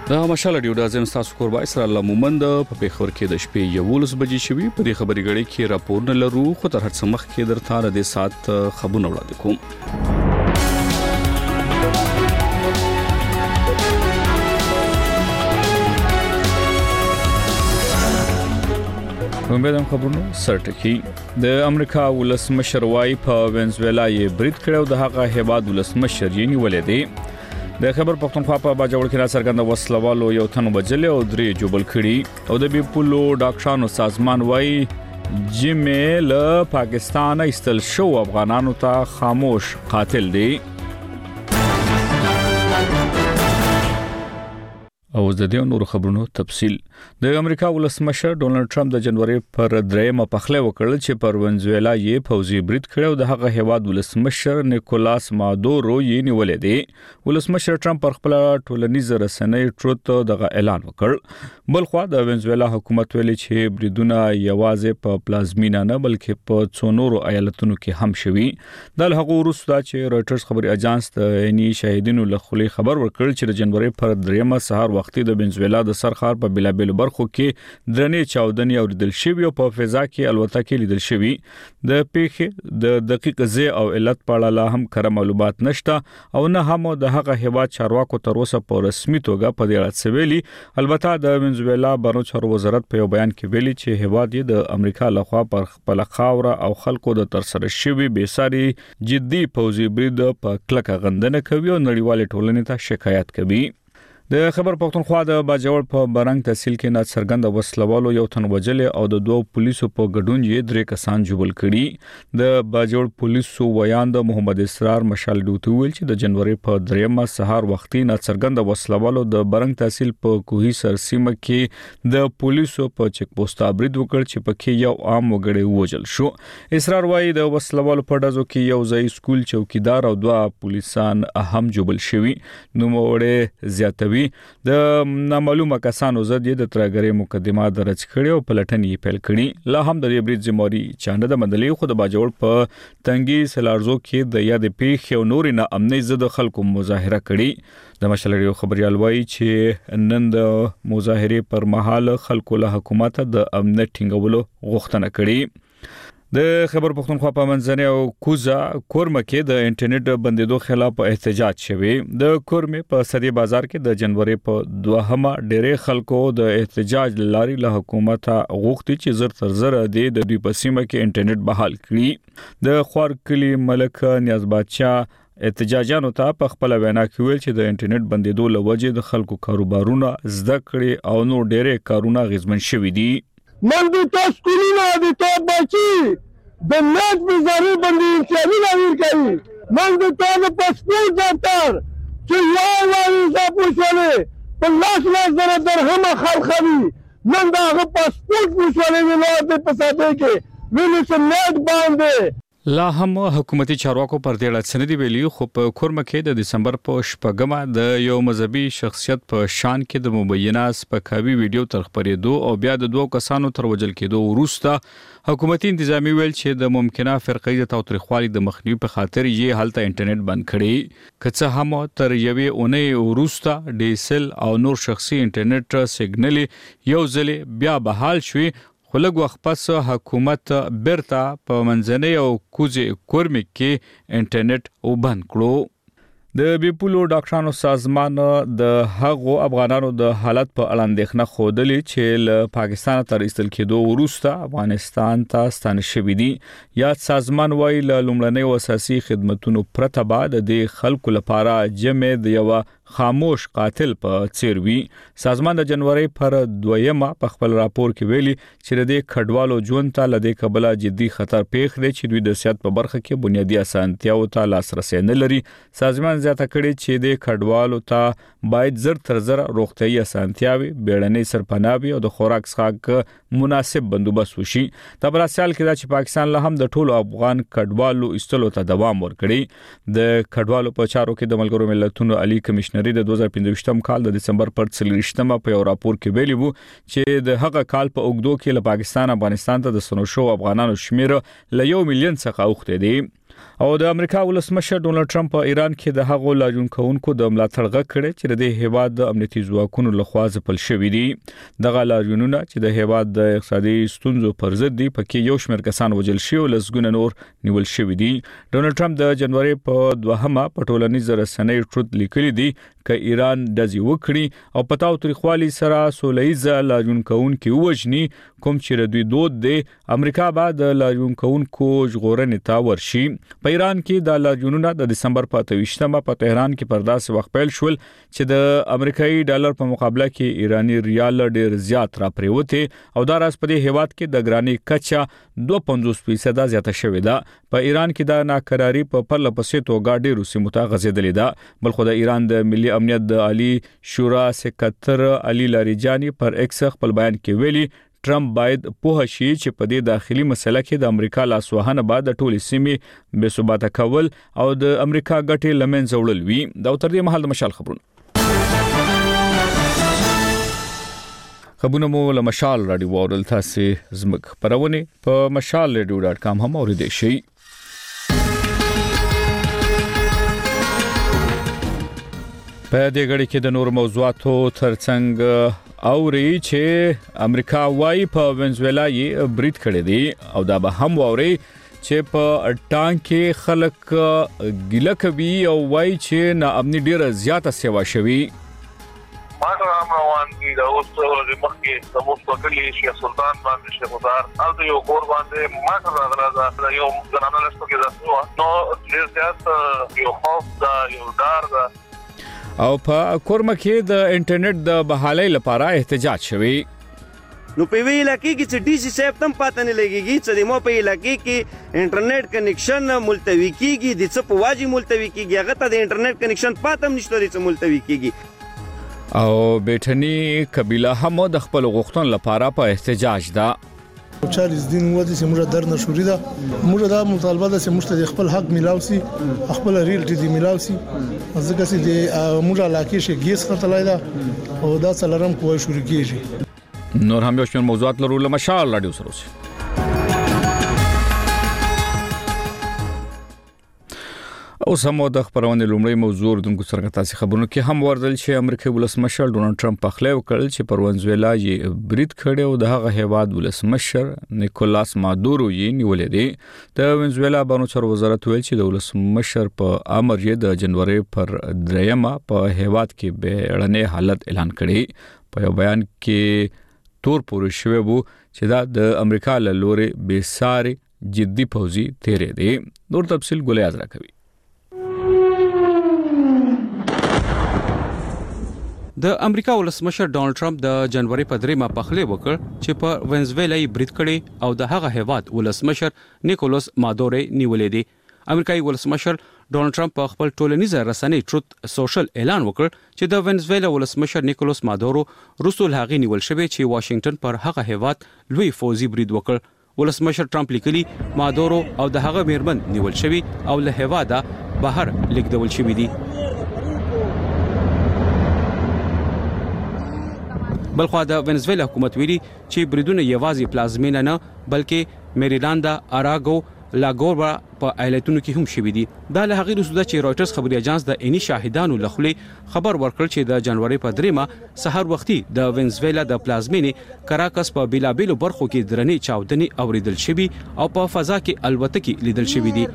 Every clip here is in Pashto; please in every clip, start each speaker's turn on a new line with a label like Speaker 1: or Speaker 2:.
Speaker 1: دا مشال ډیو د ازم تاسو کوربای سره الله مومند په پیښور کې د شپې 11 بجې شوي په دې خبري غړي کې راپورونه لرو خو تر هڅه مخ کې درته د سات خبرونه وړاندې کوم. ومبدم خبرونه سرټکی د امریکا ولسمشر وايي په وینزویلا یې برید کړو د هغه هیواد ولسمشر یې نیولې دی. د خبر پښتونخوا په باجوړ کې را څرګنده وسلوالو یو تن وجل او درې جوبل کړي او د بیپولو ډاکټرانو سازمان وايي جمیل پاکستان ایستل شو افغانانو ته خاموش قاتل دی. او د دې نور خبرونو تفصيل د امریکا ولسمشر ډونالد ټرمپ د جنوري پر 3 پخله وکړل چې پر وینزویلا یې فوزي برید کړو د هغه هیواد ولسمشر نیکولاس مادورو یې نیولې دی. ولسمشر ټرمپ پر خپل ټولنیز رسنۍ ټروت دغه اعلان وکړ. بلخو د وینزویلا حکومت ویلي چې بریدونه یوازې په پلازمینا نه بلکې په څونورو ایالتونو کې هم شوي. د هغه وروسته چې رويټرز خبري اژانس د عیني شاهدینو له خولي خبر ورکړ چې د جنوري پر 3 سهار وختي د وینزویلا د سرخار په بلابل برخو کې درنې چاودنې اوریدل شوی او په فضا کې الوتکې لیدل شوی. د پیښې د دقیق ځای او علت په اړه لا هم کره معلومات نشته او نه هم د هغه هیواد چارواکو تر اوسه په رسمي توګه په دې اړه ویلي. البته د وینزویلا بانو چارو وزارت په یو بیان کې ویلي چې هیواد یې د امریکا لخوا پر خپل خاوره او خلکو د ترسره شوی بېساري جدي پوځي برید په کلکه غندنه کوي او نړیوال ټولنې ته شکایت کوي. د خبر پښتونخوا د باجوړ په برنګ تحصیل کې نه څرګنده وسلوالو یو تن وجل او د دوه پولیسو په ګډون یې 3 کسان جوړل کړي. د باجوړ پولیسو ویاند محمد اسرار مشال ډوټو ویل چې د جنوري په 3 سهار وختي نه څرګنده وسلوالو د برنګ تحصیل په کوهي سرسیمه کې د پولیسو په چک پوسټ برید وکړ چې پکې یو عام وګړی وژل شو. اسرار وايي د وسلوالو په ډزو کې یو ځای سکول چوکیدار او 2 پولیسان هم جوړل شوي. نو موړې زیاتوي د نامعلومه کسانو زد د ترګری مقدمه درج کړي او پلټنې پیل کړي. لا هم د برید ذمہواری چانه د مدلې خو د باجوړ په تنګي سلارزو کې د یاد پیښ او نور نه امني زد خلکو مظاهره کړي. د مشلریو خبريال وایي چې نن د مظاهره پر مهال خلکو له حکومت د امنیت ټینګولو غوښتنه کړي. د خبر پښتونخوا په منځنۍ او کوزا کورمه کې د انټرنیټ بندیدو خلاف احتجاج شوی. د کورمه په صدی بازار کې د جنوري په 2 ډېرې خلکو د احتجاج لاري له حکومت غوښتي چې زر تر زر د دوی په سیمه کې انټرنیټ بحال کړي. د خور کلی ملک نیاز بادشاه احتجاجانو ته په خپل وینا کې ویل چې د انټرنیټ بندیدو لوجه د خلکو کاروبارونه زده کړي او نو ډېرې کارونه غزمن شوي دي.
Speaker 2: من د تاسو کولینه د تاسو بچي د نت بزاری باندې انساني لویر کوي. من د تاسو پاسپورت دفتر چې یو وایي زپوښلې په لاس درهم خلخوي من دا غو پاسپورت وشولې نه د پساده کې ویل چې نت باندې
Speaker 1: لا هم حکومتي چارواکو پر دې اړه سندې ویلي. خو په کورمه کې د دسمبر په 8 د یو مذهبي شخصیت په شان کې د مبینه سپکاوي ویډیو تر خبرېدو او بیا د 2 کسانو تر وژل کېدو وروسته حکومتي انتظامی ویل چې د ممکنه فرقې تاوتریخوالي د مخنیوي په خاطر یې حالت انټرنیټ بند کړي. کڅه هم تر یوې اونۍ وروسته ډیسل او نور شخصي انټرنیټ سیګنل یو ځل بیا بحال شوي. خو لږ وخت پس حکومت برته په منځنۍ او کوزي کورمه کې انټرنیټ وبند کړو. د بیپولو ډاکټرانو سازمان د هغو افغانانو د حالت په اړه اندېښنه خوده چې له پاکستان تر ایستل کېدو وروسته افغانستان ته ستانه شوي دي. یا سازمان وايي له لومړنۍ اساسي خدماتو پرته بعد د خلکو لپاره جمع د یو خاموش قاتل په چیروي. سازمان د جنوري پر 2 په خپل راپور کې ویلي چې د کډوالو ژوند ته لدې قبله جدي خطر پیښ دی چې دوی د صحت په برخه کې بنیادی اسانتیاو ته لاسرسي نه لري. سازمان زیاته کړي چې د کډوالو ته باید زر تر زر روغتيایي اسانتیاوي بیړنۍ سرپناوي او د خوراک څخه مناسب بندوبست وشي. د براسیال کې دا چې پاکستان له هم د ټولو افغان کډوالو استلو ته دوام ورکړي. د کډوالو په چارو کې د ملګرو ملتونو عالی کمشنر د 2015 کال د دسمبر پر 30 په یو راپور کې ویلي وو چې د هغه کال په اوګدو کې له پاکستان افغانستان ته د سنوشو افغانانو شمیر له 1 ملیون څخه اوخته دي. او د امریکا ولسمشر ډونالد ټرمپ په ایران کې د هغو لاریون کوونکو د ملاتړ غږ کړي چې د هیواد د امنیتي ځواکونو لخوا ځپل شوی دي. دغه لاریونونه چې د هیواد د اقتصادي ستونزو پر ضد دي پکې یو شمېر کسان وژل شوي او لسګونه نور نیول شوي دي. ډونالد ټرمپ د جنوري په 2مه په ټولنیزو رسنیو ټروت لیکلي دي ک ایران دځي وکړي او پتاو تاریخوالي سره سولهیزه لاریون کوونکي وژني کوم چې دوی دود دي امریکا بعد لاریون کوونکو ژغورنې ته ورشي. په ایران کې د لاریونونو د دسمبر په 28مه په تهران کې پر داسې وخت پیل شول چې د امریکایي ډالر په مقابله کې ایرانی ریال ډیر زیات را پریوته او دا راز په دې هیواد کې د ګرانی کچا 2.50% زیاته شوې ده. په ایران کې د ناکراری په پرله پسې توګه ډیرو سیمو ته غځېدلې ده. بلخو د ایران د ملي امنیت د عالی شورا سکرټر علي لاریجانی پر ایکس خپل بیان کې ویلي ټرمپ باید په شي چې په دې داخلي مسله کې د امریکا لاسوهنه بعد د ټولې سیمې بې ثباته کول او د امریکا ګټې لمنځه وړل وي. دا تر دې مهال د مشال خبرونه مو له مشال رادیو ورل تاسو زمک پرونه په mashalradio.com هم اوریدئ شئ. په دې غړي کې د نور موضوعاتو ترڅنګ اوري چې امریکا وايي په وینزویلا یې برید کړی دی او دا به هم ووري چې په ټانک کې خلک ګیله کوي او وايي چې ناامني ډیره زیاته سیوا شوي.
Speaker 3: ماټر روان دي د اوسو د مخکې د مستقلی شیخ سلطان باندې شیخ وزار او د یو کور باندې ماټر راغله یو زنانه لسته کې داسو نو ډیر زیات یو خوف دا یو ډار دا
Speaker 1: او په کورمه کې د انټرنیټ د بحالۍ لپاره احتجاج شوی.
Speaker 4: نو په وی علاقې کې چې ډي سي صاحب تم پاتې نه لګيږي چې مو په علاقې کې انټرنیټ کنیکشن ملتوي کیږي د څه په واجب ملتوي کیږي هغه ته د انټرنیټ کنیکشن پاتم نشته د څه ملتوي کیږي.
Speaker 1: او بیٹنی قبیله هم د خپل غوښتن لپاره په احتجاج ده.
Speaker 5: 40 دن ودی چې موږ درنه شوري ده موږ دا مطالبه ده چې موږ ته خپل حق ملاوي خپل ریلټي دی ملاوي ځکه چې د موږ علاقې شي ګیس خرڅلای ده او دا څلرم کوی شوري کیږي.
Speaker 1: نور هم یو شمېر موضوعات لرو له مشال رادیو سره اوسئ. اوس هم د خبرونه لومړی موضوع دونکو سره تاسو خبرونه کې هم وردل چې امریکایي ولسمشر ډونالد ټرمپ په خله وکړل چې پر وینزویلا یې برید کړی او د هغه هیواد ولسمشر نیکولاس مادورو یې نیولې دی. د وینزویلا بانو چارو وزارت ویل چې د ولسمشر په امر یې د جنوري پر 3مه په هیواد کې بیړنی حالت اعلان کړی. په یو بیان کې تور پورې شوی وو چې دا د امریکا له لوري بې ساري جدي پوځي تیرې دی. نور تفصیل ګولې ازرا کوي.
Speaker 6: د امریکا ولسمشر ډونالد ټرمپ د جنوري په 3مه په خله وکړ چې په وینزویلا یې برید کړي او د هغه هیواد ولسمشر نیکولاس مادورو نیولې دي. امریکایي ولسمشر ډونالد ټرمپ په خپل ټولنیزه رسنۍ ټروت سوشل اعلان وکړ چې د وینزویلا ولسمشر نیکولاس مادورو رسول هغه نیول شوی چې واشنگټن پر هغه هیواد لوی فوزي برید وکړ. ولسمشر ټرمپ لیکلي مادورو او د هغه میرمن نیول شوی او له هیواده بهر لیکدول شوی دي. بلخو د وینزویلا حکومت ویلي چې بریدونه یوازې پلازمینه نه بلکې میریلاند، اراګو، لاګورا په ایالتونو کې هم شوي دي. دا له هغې وروسته چې رايټرز خبري اژانس د عیني شاهدانو له خولې خبر ورکړ چې د جنوري په 3مه سحر وختي د وینزویلا د پلازمینې کراکس په بیلابیلو برخو کې درنې چاودنې اوریدل شوي او په فضا کې الوتکې لیدل شوي دي.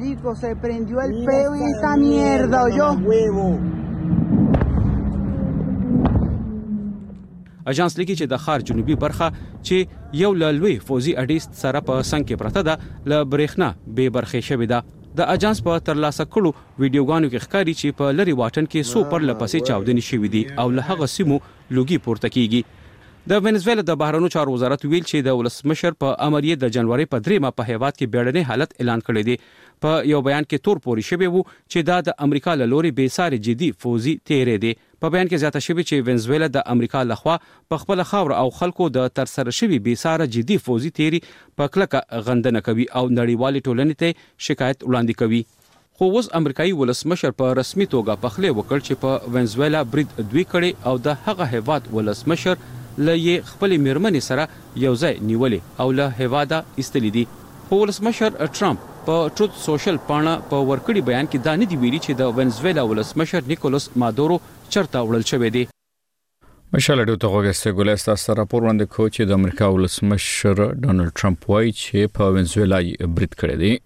Speaker 6: اژانس لیکي چې د ښار جنوبي برخه چې یو لوی فوزي اډیست سره په څنګ کې پرته ده له برېښنا بې برخې شوې ده. د اژانس په ترلاسه کړو ویډیوګانو کې ښکاري چې په لری واټن کې سو پر لپسې چاودنې شوې دي او له هغه سیمو لوګي پورته کیږي. د وینزویلا د بهرنیو چارو وزارت ویل چې د ولسمشر په امر یې د جنوري په 3مه په هیواد کې بیړنی حالت اعلان کړی دی. په یو بیان کې تور پوري شوی وو چې دا د امریکا له لوري بې ساري جدي فوزي تیرې دی. په بیان کې زیاته شوی چې وینزویلا د امریکا لخوا په خپل خاور او خلکو د تر سره شوی بې ساري جدي فوزي تیری په کلکه غندنه کوي او نړیوالې ټولنې ته شکایت وړاندې کوي. خو اوس امریکایي ولسمشر په رسمي توګه په خله وکړ چې په وینزویلا برید دوی کړي او د هغه هیواد ولسمشر لې خپل میرمنې سره یو ځای نیولې او له هیواده ایستلې دي. خو ولسمشر ټرمپ په ټروت سوشل پاڼه په ورکړی بیان کې دا نه دی ویلي چې د وینزویلا ولسمشر نیکولاس مادورو چرته وړل شوی دی.
Speaker 1: مشال اډو ته غوښته ګولستا سره راپور وړاندې کوي چې د امریکا ولسمشر ډونالد ټرمپ وايي چې په وینزویلا یې برید کړی دی.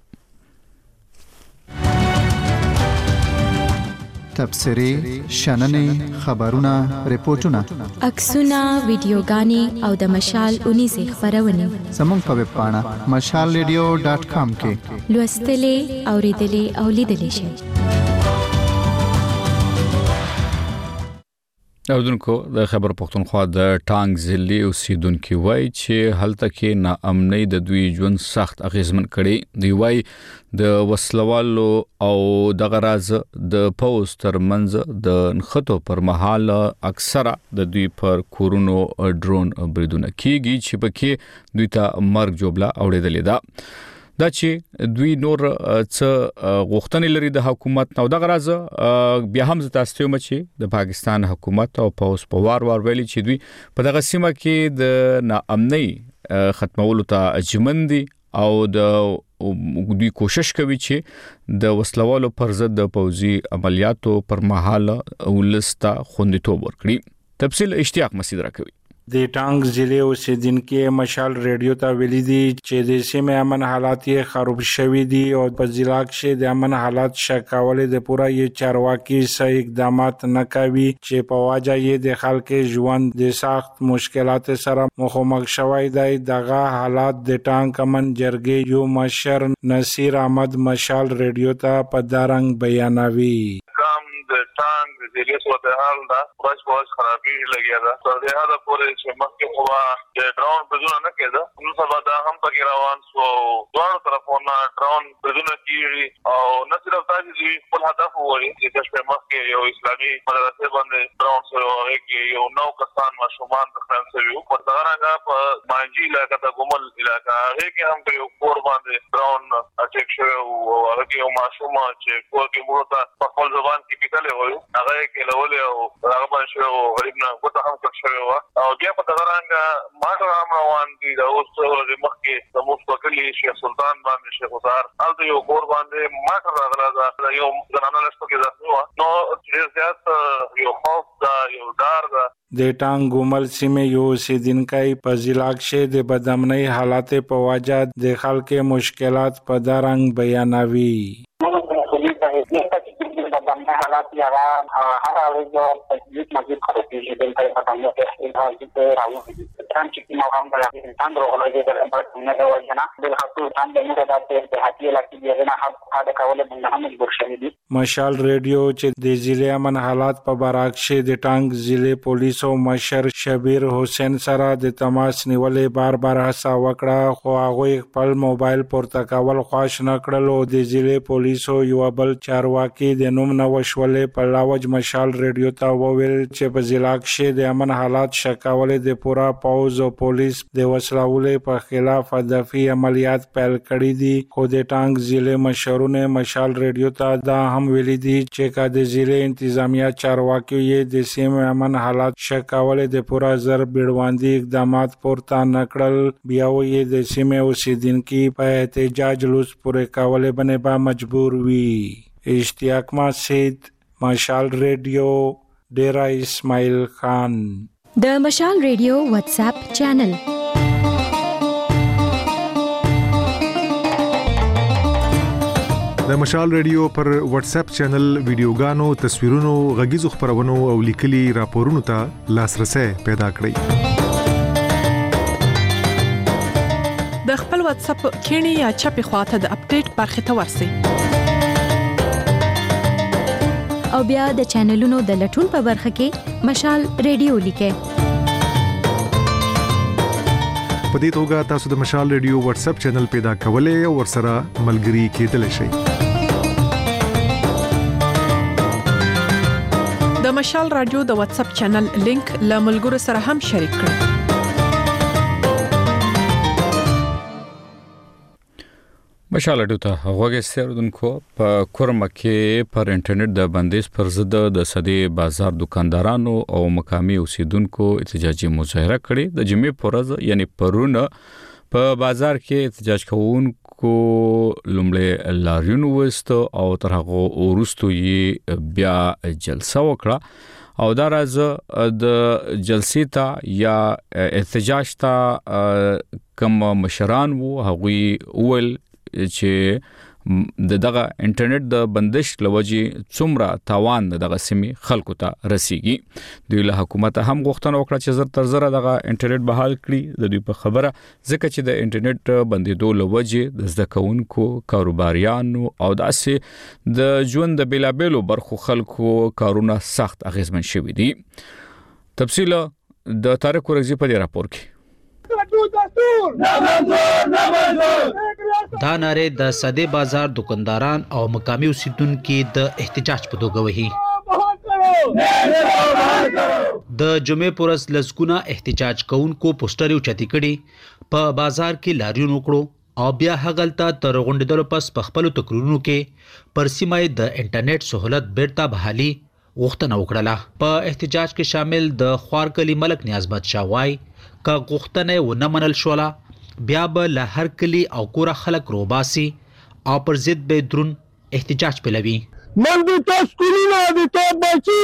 Speaker 7: تبصرې، شننې، خبرونه، ریپورتونه،
Speaker 8: عکسونه، ویډیوګانې او د مشال 19 خبرونه
Speaker 7: زموږ په ویب پاڼه mashalradio.com کې
Speaker 8: لوستلې، اوریدلې او لیدلې شئ.
Speaker 1: اودونکو د خبر پښتونخوا د ټانګ ضلع اوسیدونکو وایي چې هلته کې ناامنۍ د دوی ژوند سخت اغیزمن کړي دی. وایي د وسلوالو او د غراز د پوز ترمنځ د نخټو پر مهال اکثره د دوی پر کورونو ډرون بریدونه کیږي چې پکې دوی ته مرګ جوړه اوریدلې ده. دا چې دوی نور څه غوښتنې لري د حکومت نو د غراز بیا هم تاسو چې د پاکستان حکومت او پوز په وار ویلي چې دوی په دغه سیمه کې د ناامنۍ ختمولو ته اجمن دي او د دوی کوشش کوي چې د وسلوالو پر ضد د پوزي عملیاتو پر مهال ولستا خوندیتوب ورکړي. تفصیل اشتیاق مسعود راکوي.
Speaker 9: د ټانګ ضلع اوسیدونکو مشال ریډیو ته ویلي دي چې د سیمه امن حالات یې خراب شوي دي او په ضلع کې د امن حالات شکاولې د پوره یې چارواکي صحیح اقدامات نه کوي چې په واجه یې د خلکو ژوند د سخت مشکلات سره مخامخ شوی دی. دغه حالات د ټانګ امن جرګې یو مشر نصیر احمد مشال ریډیو ته په دارنګ بیانوي.
Speaker 3: د ټانګ ضلع صورتحال دا باز خرابي لګیا ده. تر دې حد پورې چې مخکې هوا د ډرون بدون نه کېده نو سبا دا هم پکې روان شو. دوه طرفونه ډرون بدون کیږي او نه صرف تاسو دې خپل هدف وایي چې د مخکې یو اسلامي مدرسې باندې ډرون سره کې یو نو کسان ماشومان د فرانسوي په څنګه په مانجی علاقې ته کومل علاقې هغه کې هم یو کور باندې ډرون اټیک شو او هغه کې یو ماشوم چې کور کې مرته په خپل ځوان کې وایو هغه کې لولې او هغه باندې شو غریب نه کوته هم څه شوی او بیا په تغرانګه ماټر هم روان دي د اوس د مخکې د مستقلی شیخ سلطان باندې شیخ وزار الته یو کور باندې ماټر راغله یو زنانه لسته کې ځو نو چې زیات یو خوف دا یو دار دا
Speaker 9: د ټانګ ګومل سیمه یو اوسیدونکي په ضلع کې د بدامنۍ حالات په وجه د خلکو مشکلات په دارنګ بیانوي.
Speaker 10: حالات یاره هر ورځ په دې مسجد خرابې شي د په تاسو کې د راوځي ترڅو چې موږ هم بل انسان راغلي د نه دا وجنه د حقوقو باندې د هاتي لکه دغه نه حق کول باندې هم مجبور شوی دي.
Speaker 9: مشال ریډیو چې د ضلع امن حالات په براکشه د ټانګ ضلع پولیسو مشر شبیر حسین سره د تماس نیولې بار هڅه وکړه خو هغه خپل موبایل پورته کول خوښ نه کړل او د ضلع پولیسو یو بل چارواکي د نوم نو شولې په لاوج مشال ریډیو ته وویل چې په ضلع کې د امن حالات شکاولې د پورا پوز او پولیس د وسلوالو په خلاف هدفي عملیات پیل کړي دي. خو د ټانګ ضلع مشرونه مشال ریډیو ته دا هم ویلي دي چې کا د ضلع انتظامیه چارواکي یې د سیمه امن حالات شکاولې د پورا زر بیړواندي اقدامات پورته نکړل. بیا یې د سیمه اوسیدونکو په احتجاج لوس پورې کولې باندې با مجبور وي. اشتیاق مسعود مشال ریډیو ډیرا اسماعیل خان.
Speaker 8: د مشال ریډیو واتس اپ چینل
Speaker 11: د مشال ریډیو پر واتس اپ چینل ویډیوګانو، تصویرونو، غږیزو خبرونو او لیکلي راپورونو ته لاسرسي پیدا کړئ.
Speaker 12: د خپل واتس اپ کینی یا چپی خواته د اپډیټ برخه ته ورسئ
Speaker 8: او بیا د چینلونو د لټون په برخه کې مشال ریډیو لیکئ.
Speaker 11: په دې توګه تاسو د مشال ریډیو واتس اپ چینل پیدا کولای او ورسره ملګري کېدلی شئ.
Speaker 12: د مشال رادیو د واتس اپ چینل لینک له ملګرو سره هم شریک کړئ.
Speaker 1: مشال اډو ته غوږی سردونکو په کورمه کې پر انټرنیټ د بندیز پر ضد د صدې بازار دکاندارانو او مقامی اوسیدونکو احتجاجي مظاهره کړې. د جمعې پر ورځ یعنی پرونه په بازار کې احتجاج کوونکو لومړی لاریون وست او تر هغه وروسته یې بیا جلسه وکړه او دا راز د جلسې ته یا احتجاج ته کوم مشران وو هغوی اول چې دغه انټرنیټ د بندش لوجي څومره تاوان دغه سیمې خلکو ته رسیږي. دوی له حکومت هم غوښتنه وکړه چې زر تر زره دغه انټرنیټ بحال کړي. د دوی په خبره ځکه چې د انټرنیټ بندیدو لوجي د زده کوونکو کاروباریانو او داسې د ژوند د بیلابېلو برخو خلکو کارونه سخت اغیزمن شوي دي. تفصیل د طارق ورغزي په دې راپور کې.
Speaker 13: دا ناره د صدې بازار دکانداران او مقامی اوسیدونکو د احتجاج په توګه وهي. د جمعې پورس لسګونه احتجاج کوونکو پوسټر اوچتي کړي په بازار کې لاریون وکړو او بیا هغلته تر غونډېدلو پس په خپل تقریرونو کې پر سیمه د انټرنیټ سہولت بیرته بحالي غوښتنه وکړه. په احتجاج کې شامل د خوارکلی ملک نیاز باد شاوای کا غوښتنه و نه منل شوله بیا به له هر کلی او کور خلک روباسي او پر ضد به درون احتجاج پلوي.
Speaker 2: من د تاسو کولونه د تاسو بچي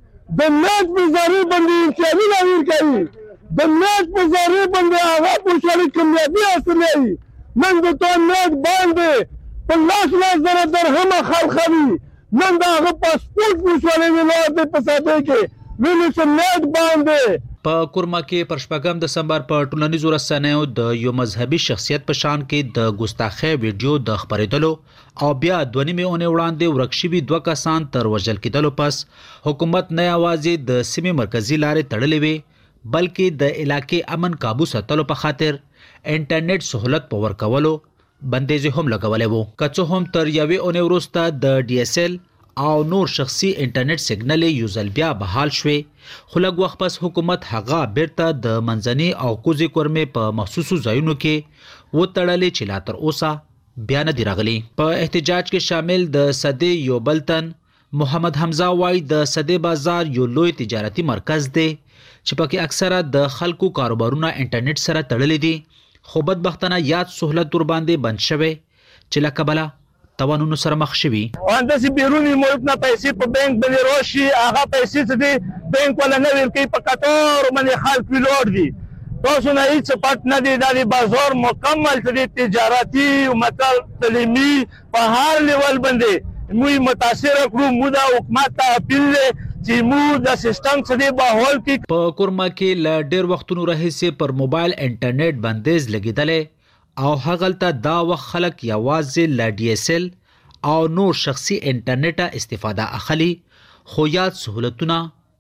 Speaker 2: د ناز په ذریعہ باندې انساني لارې کوي د ناز په ذریعہ باندې هغه پوښتنه کامیابی حاصلوي. من د تاسو ناز باندې په لاس زره درهم خلخوي نن دا هغه پاسپورت پوښتنه نه د پساده کې ویل چې ناز باندې
Speaker 13: په کورما کې پر شپږم دسمبر په ټولنیزو رسنیو د یو مذهبي شخصیت په شان کې د ګستاخی ویډیو د خبرېدلو او بیا 2.5 اونۍ وړاندې ورکشوي 2 کسان تر وژل کېدلو پس حکومت نه یوازې د سیمې مرکزی لارې تړلې وي بلکې د علاقې امن قابو ساتلو په خاطر انټرنیټ سہولت په ورکولو بندیز هم لګولې وو. که څه هم تر یوې اونۍ وروسته د DSL او نور شخصي انټرنیټ سیګنل یو ځل بیا بحال شوي خو لږ وخت پس حکومت هغه بیرته د منځني او کوزي کورمې په مخصوصو ځایونو کې وتړلې چې لا تر اوسه بیا نه دی راغلي. په احتجاج کې شامل د صدې یو بلتن محمد حمزه وای د صدې بازار یو لوی تجارتي مرکز دی چې پکې اکثره د خلکو کاروبارونه انټرنیټ سره تړلې دي خو بدبختانه یاد سہولت ور باندې بند شوی چې لکبله توانونو سره مخ شوي.
Speaker 2: انداسي بیرونی ملک نه پیسې په بانک باندې راشي هغه پیسې چې دی بانک ولا نه ورکوي په قطار باندې خلک ویلوړ دي. تاسو نه هیڅ پټ نه دی د بازار مکمل چې تجارتي او مطلب تعلیمي په هر لیول باندې موږ متاثر کړو. موږ د حکومت ته اپیل چې موږ د سیستم څخه بهول کې
Speaker 13: په کورما کې ل ډېر وختونو راهیسې پر موبایل انټرنیټ بندیز لګیدلې او هغلته دا وخت خلک یوازې ل DSL او نور شخصي انټرنیټ استفاده اخلي خو یاد سہولتونه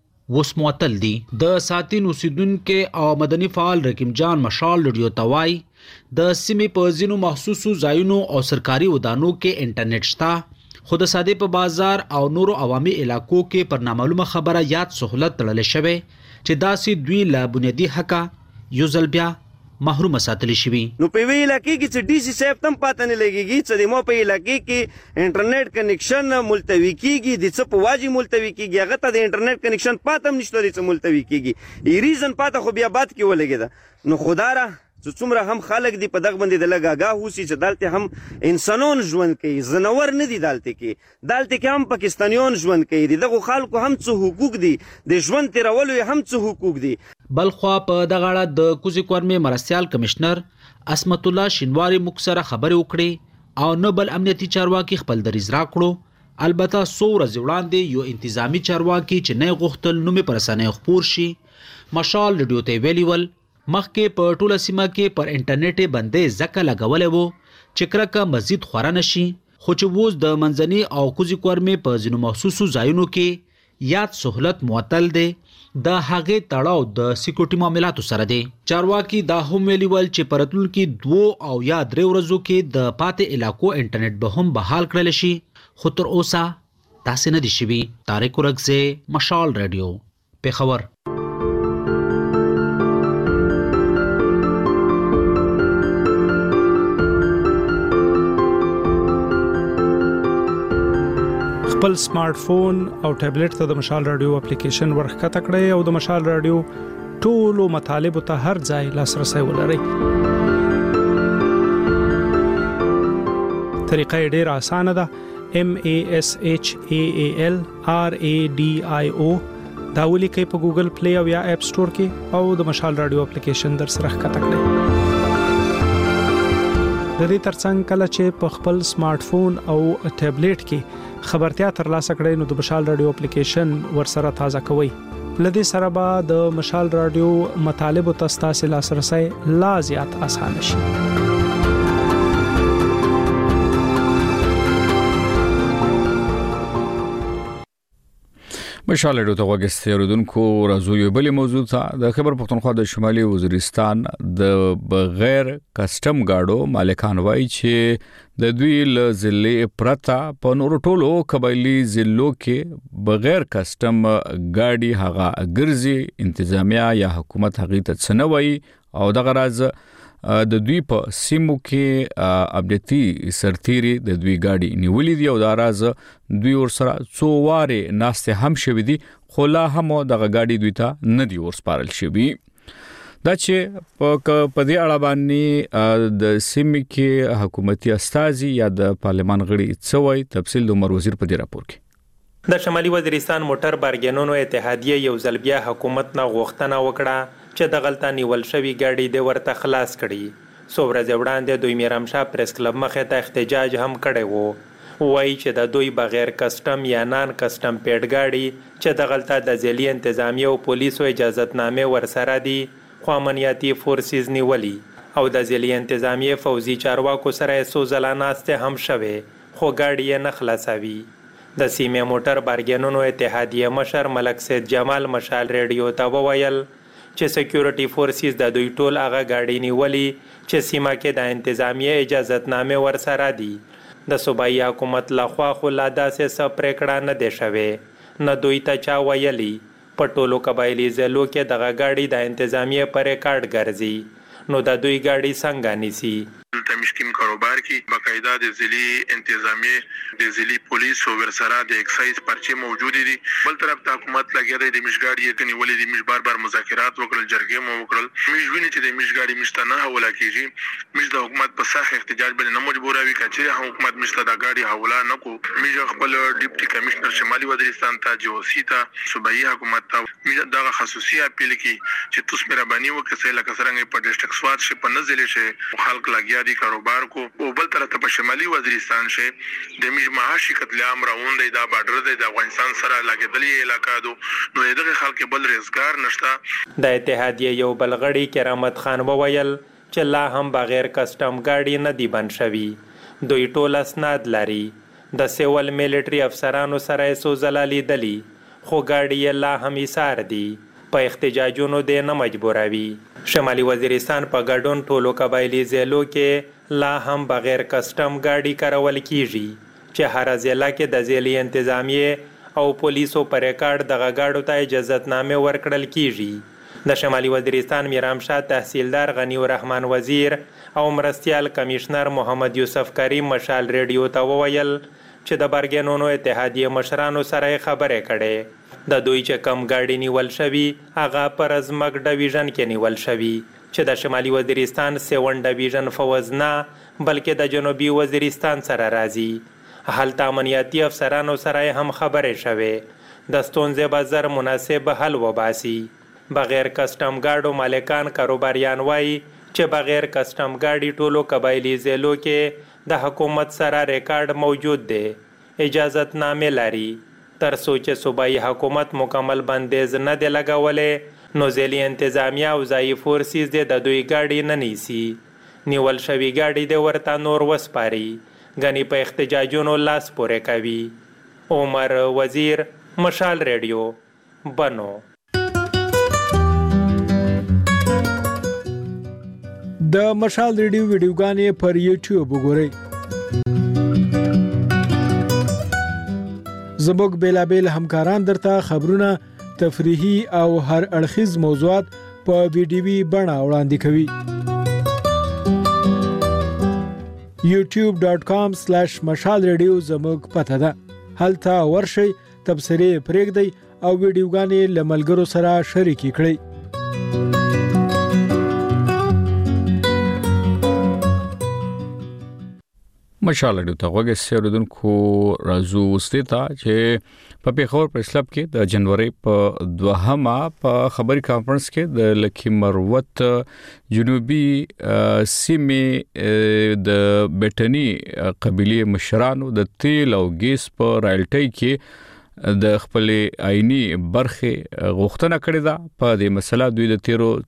Speaker 13: وس معطل دي. د ساتین اوسیدونکو او مدني فعال رقیب جان مشال رادیو توای د سیمې په ځینو مخصوصو ځایونو او سرکاري ودانو کې انټرنیټ شته خو د ساده په بازار او نورو عوامي علاقو کې پر نامعلومه خبره یاد سہولت تړل شوی چې داسې دوی لا بنیادی حق یو ځل بیا محروم ساتلی شوی.
Speaker 4: نو په وی علاقې کې چې DC صاحب تم پاتې نه لګيږي چې د مو په علاقې کې انټرنیټ کنیکشن ملتوي کیږي د څه په واجب ملتوي کیږي هغه ته د انټرنیټ کنیکشن پاتم نشته د څه ملتوي کیږي ای ریزن پاته خو بیا بات کې ولګیدا. نو خداره چې څومره هم خلک دی په دغه باندې د لګاګاه هوسي چې دالته هم انسانون ژوند کوي زنور نه دي دالته کې هم پاکستانیون ژوند کوي دغه خلکو هم څه حقوق دي د ژوند تیرولو هم څه حقوق دي.
Speaker 13: بلخوا په دغه اړه د کوزي کورمې مرستيال کمشنر اسمت الله شینواری مکسره خبرې وکړي او نوبل امنیتي چارواکي خپل دریز راکړو. البته سو ورځې وړاندې یو انتظامی چارواکي چې نه غوښتل نومې پر رسنیو خپور شي مشال رادیو ته ویلیول مخکې په ټوله سیمه کې پر انټرنیټ باندې ځکه لګولې وو چې کرکه مزید خورا نشي خو چې ووز د منځني او کوزي کورمې په ځینو مخصوصو ځایونو کې یاد سہولت معطل دی د هغې تړاو د سکیورټي معاملاتو سره دی. چارواکي دا هم ویلیول چې په راتلونکي 2 او یا 3 ورځو کې د پاتې علاقو انټرنیټ به هم بحال کړل شي خو تر اوسه داسې نه دي شوي. طارق ورغزي مشال رادیو پېښور.
Speaker 14: خپل سمارټ فون او ټابلیټ ته د مشال رادیو اپلیکیشن ورخکته کړئ او د مشال رادیو ټولو مطالب ته هر ځای لاسرسي ولرئ. طریقه ډیره اسانه ده MASHAALRADIO دا ولیکئ په ګوګل پلی او یا اپ سٹور کې او د مشال رادیو اپلیکیشن در سره ښکته کړئ. د دې ترڅنګ کله چې په خپل سمارټ فون او ټابلیټ کې خبرتیا ترلاسه کړئ نو د مشال رادیو اپلیکیشن ورسره تازه کوئ. لدې سره به د مشال رادیو مطالب او تاسو لاسرسي لا زیات اسانه شي.
Speaker 1: مشال رادیو ته وګورئ اوردونکو راځو یو بل موضوع ته. د خیبر پختونخوا د شمالي وزیرستان د بغیر کسٹم گاډو مالکان وایي چې د دوی له ضلع پرتا په نورو ټولو قبایلی ضلعو کې بغیر کسٹم گاډي هغه ګرځي انتظامیه یا حکومت هغه ته څنوي او د غراز د دوی په سیمو کې اپډیټي سرتيري د دوی گاډي نیولې دی او د راز دوی ورسره څوواره ناشته هم شوې دي خو لا هم د گاډي دوی ته نه دی ورسپارل شوی. دا چې په دې اړه باندې د سیمې کې حکومتي استازي یا د پارلمان غړي څوي تفصیل د عمر وزیر په دې راپور کې.
Speaker 15: د شمالي وزیرستان موټر بارګینونو اتحادیه یو ځل بیا حکومت نه غوښتنه وکړه چې د غلطه نیول شوی گاډي د ورته خلاص کړي. څو ورځې وړاندې دوی میرامشاه پریس کلب مخې ته احتجاج هم کړی وو. وایي چې د دوی بغیر کسٹم یا نان کسٹم پیډ گاډي چې د غلطه د ځلي انتظامیه او پولیسو اجازهتنامه ورسره دي خو امنیتي فورسز نیولي او د ځلي انتظامیه فوزي چارواکو سره سو ځلاناسته هم شوه خو گاډي نه خلاصوي. د سیمه موټر بارګینونو اتحادیه مشر ملک سید جمال مشال ریډیو ته وویل چې سکیورټي فورسز د دوی ټول هغه گاډي نیولي چې سیمه کې د انتظامیه اجازهتنامه ورسره دي. د صوبایي حکومت لخوا خو لا داسې څه پریکړه نه دی شوې نه دوی ته چا ویلي په ټولو قبایلی ضلعو کې دغه گاډي د انتظامیه پر ریکارډ ګرځي نو د دوی گاډي څنګه نیسي.
Speaker 16: دلته مشکین کاروبار کې باقاعده د ضلعي انتظامیه د ضلعي پولیس او ورسره د ایکسایز پرچې موجود دي. بل طرف ته حکومت لګیا دی د مشګاډي کني ولې د مش بار مذاکرات وکړل جرګې مو وکړل مش ویني چې د مشګاډي مشتنه حواله کیږي مش د حکومت په صح احتجاج باندې نه مجبوروي کچې حکومت مشته د گاډي حواله نه کو مش خپل ډیپټي کمشنر شمالي وزیرستان ته جوسی ته صوبایي حکومت ته دغه خصوصي اپیل کی چې تاسو مهرباني وکړئ لکه څنګه په ډیسټریکټ سواد شي په نزل شي خلک لګیا دي کاروبار کو او بل طرف ته په شمالي وزیرستان شي د میج معاشي قتل عام راوند دی دا بارډر دی د افغانستان سره لګیدلې علاقې دو نو دغه خلک بل روزګار نشته.
Speaker 15: د اتحادیه یو بلغړی کرامت خان وویل چې لا هم بغیر کسٹم گاډي نه دی بند شوی. دوی ټول اسناد لري د سیول میلیټري افسرانو سره سو زلالي دلی خو گاډي لا هم ایثار دي په احتجاجونو د نه مجبوروي. شمالي وزیرستان په ګډون ټولو قبایلی ضلعو کې لا هم بغیر کسٹم گاډي کارول کیږي چې هر ضلع کې د ضلعي انتظامیه او پولیسو پر ریکارډ دغه گاډو ته اجازهتنامه ورکړل کیږي. د شمالي وزیرستان میرامشاه تحصیلدار غنی الرحمن وزیر او مرستیال کمشنر محمد یوسف کریم مشال ریډیو ته وویل چې د بارګینونو اتحادیه مشرانو سره خبرې کړي. د دوی چې کم گاډي نیول شوی هغه پر ازمک ډیویژن کې نیول شوی چې د شمالي وزیرستان 7 ډیویژن فوز نه بلکې د جنوبي وزیرستان سره راځي. هلته امنیتي افسرانو سره هم خبرې شوې د ستونزې به زر مناسب حل وباسي. بغیر کسٹم گاډو مالکان کاروباریان وایي چې بغیر کسٹم گاډي ټولو قبایلی ضلعو کې د حکومت سره ریکارډ موجود دی اجازهتنامه لري تر سوچ صوبایي حکومت مکمل بندیز نه دی لګولې نو ځلي انتظامیه او ځایي فورسز د دوی گاډي نه نیسي. نیول شوی گاډي د ورته نور وسپاري غني په احتجاجونو لاس پورې کوي. عمر وزیر مشال ریډیو بنو.
Speaker 17: د مشال ریډیو ویډیوګانې پر یوټیوب وګورئ. زموږ بیلابیل همکاران درته خبرونه تفریحي او هر اړخیز موضوعات په ویډیوي بڼه وړاندې کوي. youtube.com/mashalradio زموږ پته ده. هلته ورشئ تبصرې پرېږدئ او ویډیوګانې له ملګرو سره شریکې کړئ.
Speaker 1: مشال رادیو ته وګورئ رازو ستتا چې په پیښور پریس کلب کې د جنوري په 2 په خبري کانفرنس کې د لکی مروت جنوبي سیمې د بیٹنی قبيله مشرانو د تیل او ګیس په رایلټي کې د خپل آئینی برخه غوښتنه کړې ده. په دې مسله دوی د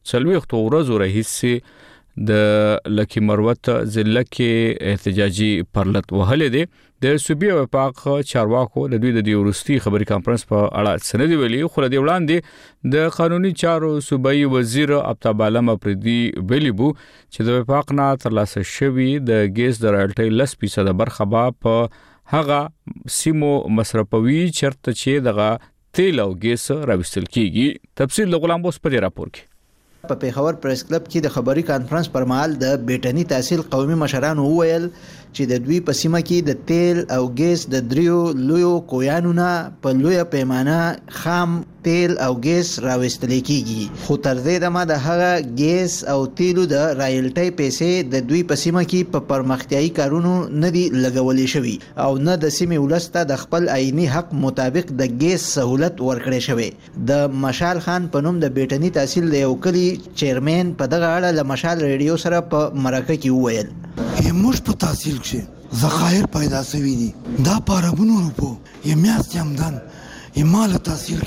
Speaker 1: 13 ورځو راهیسې د لکی مروت ضلع کې احتجاجي پرلط وهلې دي. د صوبې وفاق چارواکو د دوی د ورستي خبري کانفرنس په اړه سند ویلي، خو د وړاندې د قانوني چارو صوبایي وزیر افتاب عالم افریدي ویلي بو چې د وفاق نه ترلاسه شوی د ګیس د رایلټي 10% برخه په هغه سیمو مصرفوي چرته چې دغه تیل او ګیس راوستل کیږي. تفصیل د غلام بوس په راپور کې.
Speaker 18: په پیښور پریس کلب کې د خبري کانفرنس پر مهال د بیٹنی تحصیل قومي مشرانو وویل چې د دوی په سیمه کې د تیل او ګیس د دریو لویو کویانو نه په لویه پیمانه خام تیل او ګیس راوستل کیږي، خو تر دې دمه د هغه ګیس او تیلو د رایلټي پیسې د دوی په سیمه کې په پرمختیايي کارونو نه دي لګولې شوی او نه د سیمې ولسته د خپل آئینی حق مطابق د ګیس سہولت ورکړې شوی. د مشال خان په نوم د بیٹنی تحصیل د یو کلی چیرمن په دغه اړه له مشال ریډیو سره په مرکه کې وویل
Speaker 19: موږ په تحصیل کې ذخایر پیدا شوي دي، دا پارابونو روپو یې میاشتې همدان یې مال تحصیل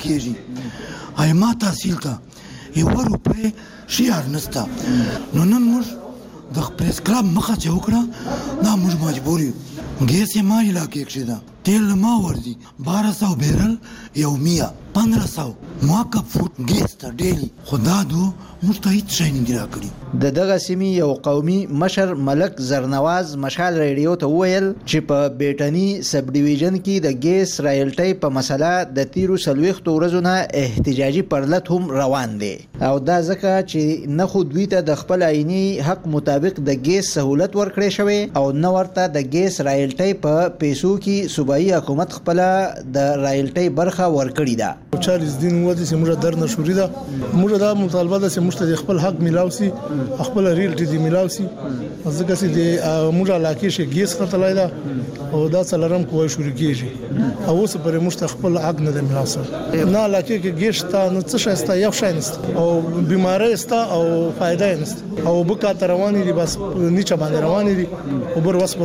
Speaker 19: کېږي، ایما تحصیل ته یو روپۍ شیار نسته. نو نن موږ د پریس کلب مخه چې وکړه دا موږ مجبور یو. ګیس یې ما علاقې کښې ده، تیل ما ورځي 1200 بیرل یومیه 1500 موقف فوټ ګیس ته ډیلی، خو دا دو موږ ته هیڅ شی نه دي راکړي.
Speaker 18: د دغه سیمې یو قومي مشر ملک زرنواز مشال ریډیو ته وویل چې په بیٹنی سب ډیویژن کې د ګیس رایلټي په مسله د 13 ورځو نه احتجاجي پرلط هم روان دي او دا ځکه چې نه خو دوی ته د خپل آئینی حق مطابق د ګیس سہولت ورکړې شوی او نه ورته د ګیس رایلټي په پیسو کې صوبایي حکومت خپل د رایلټي برخه ورکړې ده.
Speaker 5: 40 دن وادي چې موږ درنه شوري ده، موږ دا مطالبه ده چې موږ ته خپل حق ملاوي، خپل ریلټي دی ملاوي، ځکه چې د موږ علاقې شي ګیس خطلای ده او دا څلرم کوی شروع کیږي او اوس پر موږ خپل حق نه ملاوي. نه علاقې کې ګیس تا نه څه شاسته یو شای نست او بیماری است او فائدہ نست او بکا رواني دي بس نیچه باندې رواني دي او بر وس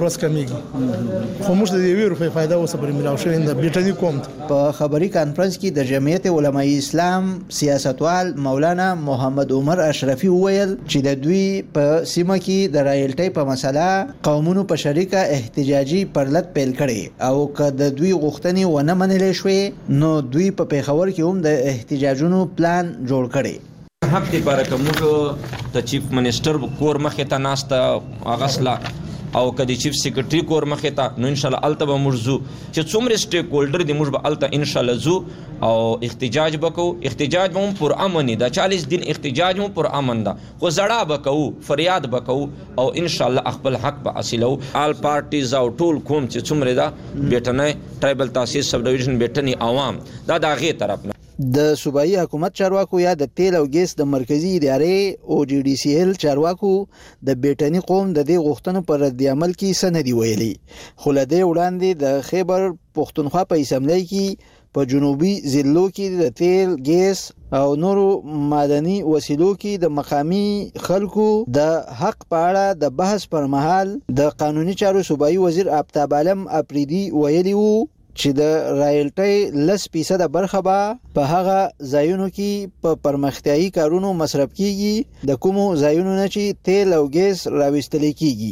Speaker 5: کمیږي، خو موږ د یو روپۍ فائدہ اوس پر ملاوي شوی د بیٹنی کوم.
Speaker 18: په خبري کانفرنس کې د جمعیت علماء اسلام سیاستوال مولانا محمد عمر اشرفي وویل چې د دوی په سیمه کې د رایلټي په مسله قومونو په شریکه احتجاجي پرلط پیل کړي او که د دوی غوښتنې ونه منلې شوې نو دوی په پیښور کې هم د احتجاجونو پلان جوړ کړي.
Speaker 20: حق دی بارکه موږ د چیف منسٹر کور مخې ته ناسته اغسلا او کدی چیف سیکریټری کور مخې ته نو ان شاء الله الته به مرزو چې څومره سټیک هولډر دی موږ به الته ان شاء الله زو او احتجاج وکړو. احتجاج به پر امن دی، 40 دن احتجاج مو پر امن ده، خو زړه وکړو فریاد وکړو او ان شاء الله خپل حق به حاصلو. آل پارټیز او ټول کوم چې څومره ده بیٹنی ټرایبل تاسیس سب ډیویژن بیٹنی عوام دا دغه طرف نه
Speaker 18: د صوبایي حکومت چارواکو یا د تیل او ګیس د مرکزی ادارې او جی ډي سی ایل چارواکو د بیٹنی قوم د دې غوښتنو پر رد عمل کې سندي ویلي، خو له دې وړاندې د خیبر پښتونخوا په اسمبلی کې په جنوبي ضلعو کې د تیل ګیس او نورو معدني وسیلو کې د مقامی خلکو د حق په اړه د بحث پر مهال د قانوني چارو صوبایي وزیر افتاب عالم افریدي ویلي وو چې د رایلټي 10% برخه به په هغه ځایونو کې په پرمختیايي کارونو مصرف کیږي د کومو ځایونو نه چې تیل او ګیس راوستل کیږي.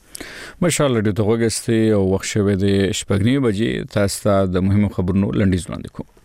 Speaker 1: مشال د توګستي او وخت شوه د شپږنی بجې تاسو ته د مهمو خبرونو لنډیز وړاندې کوم.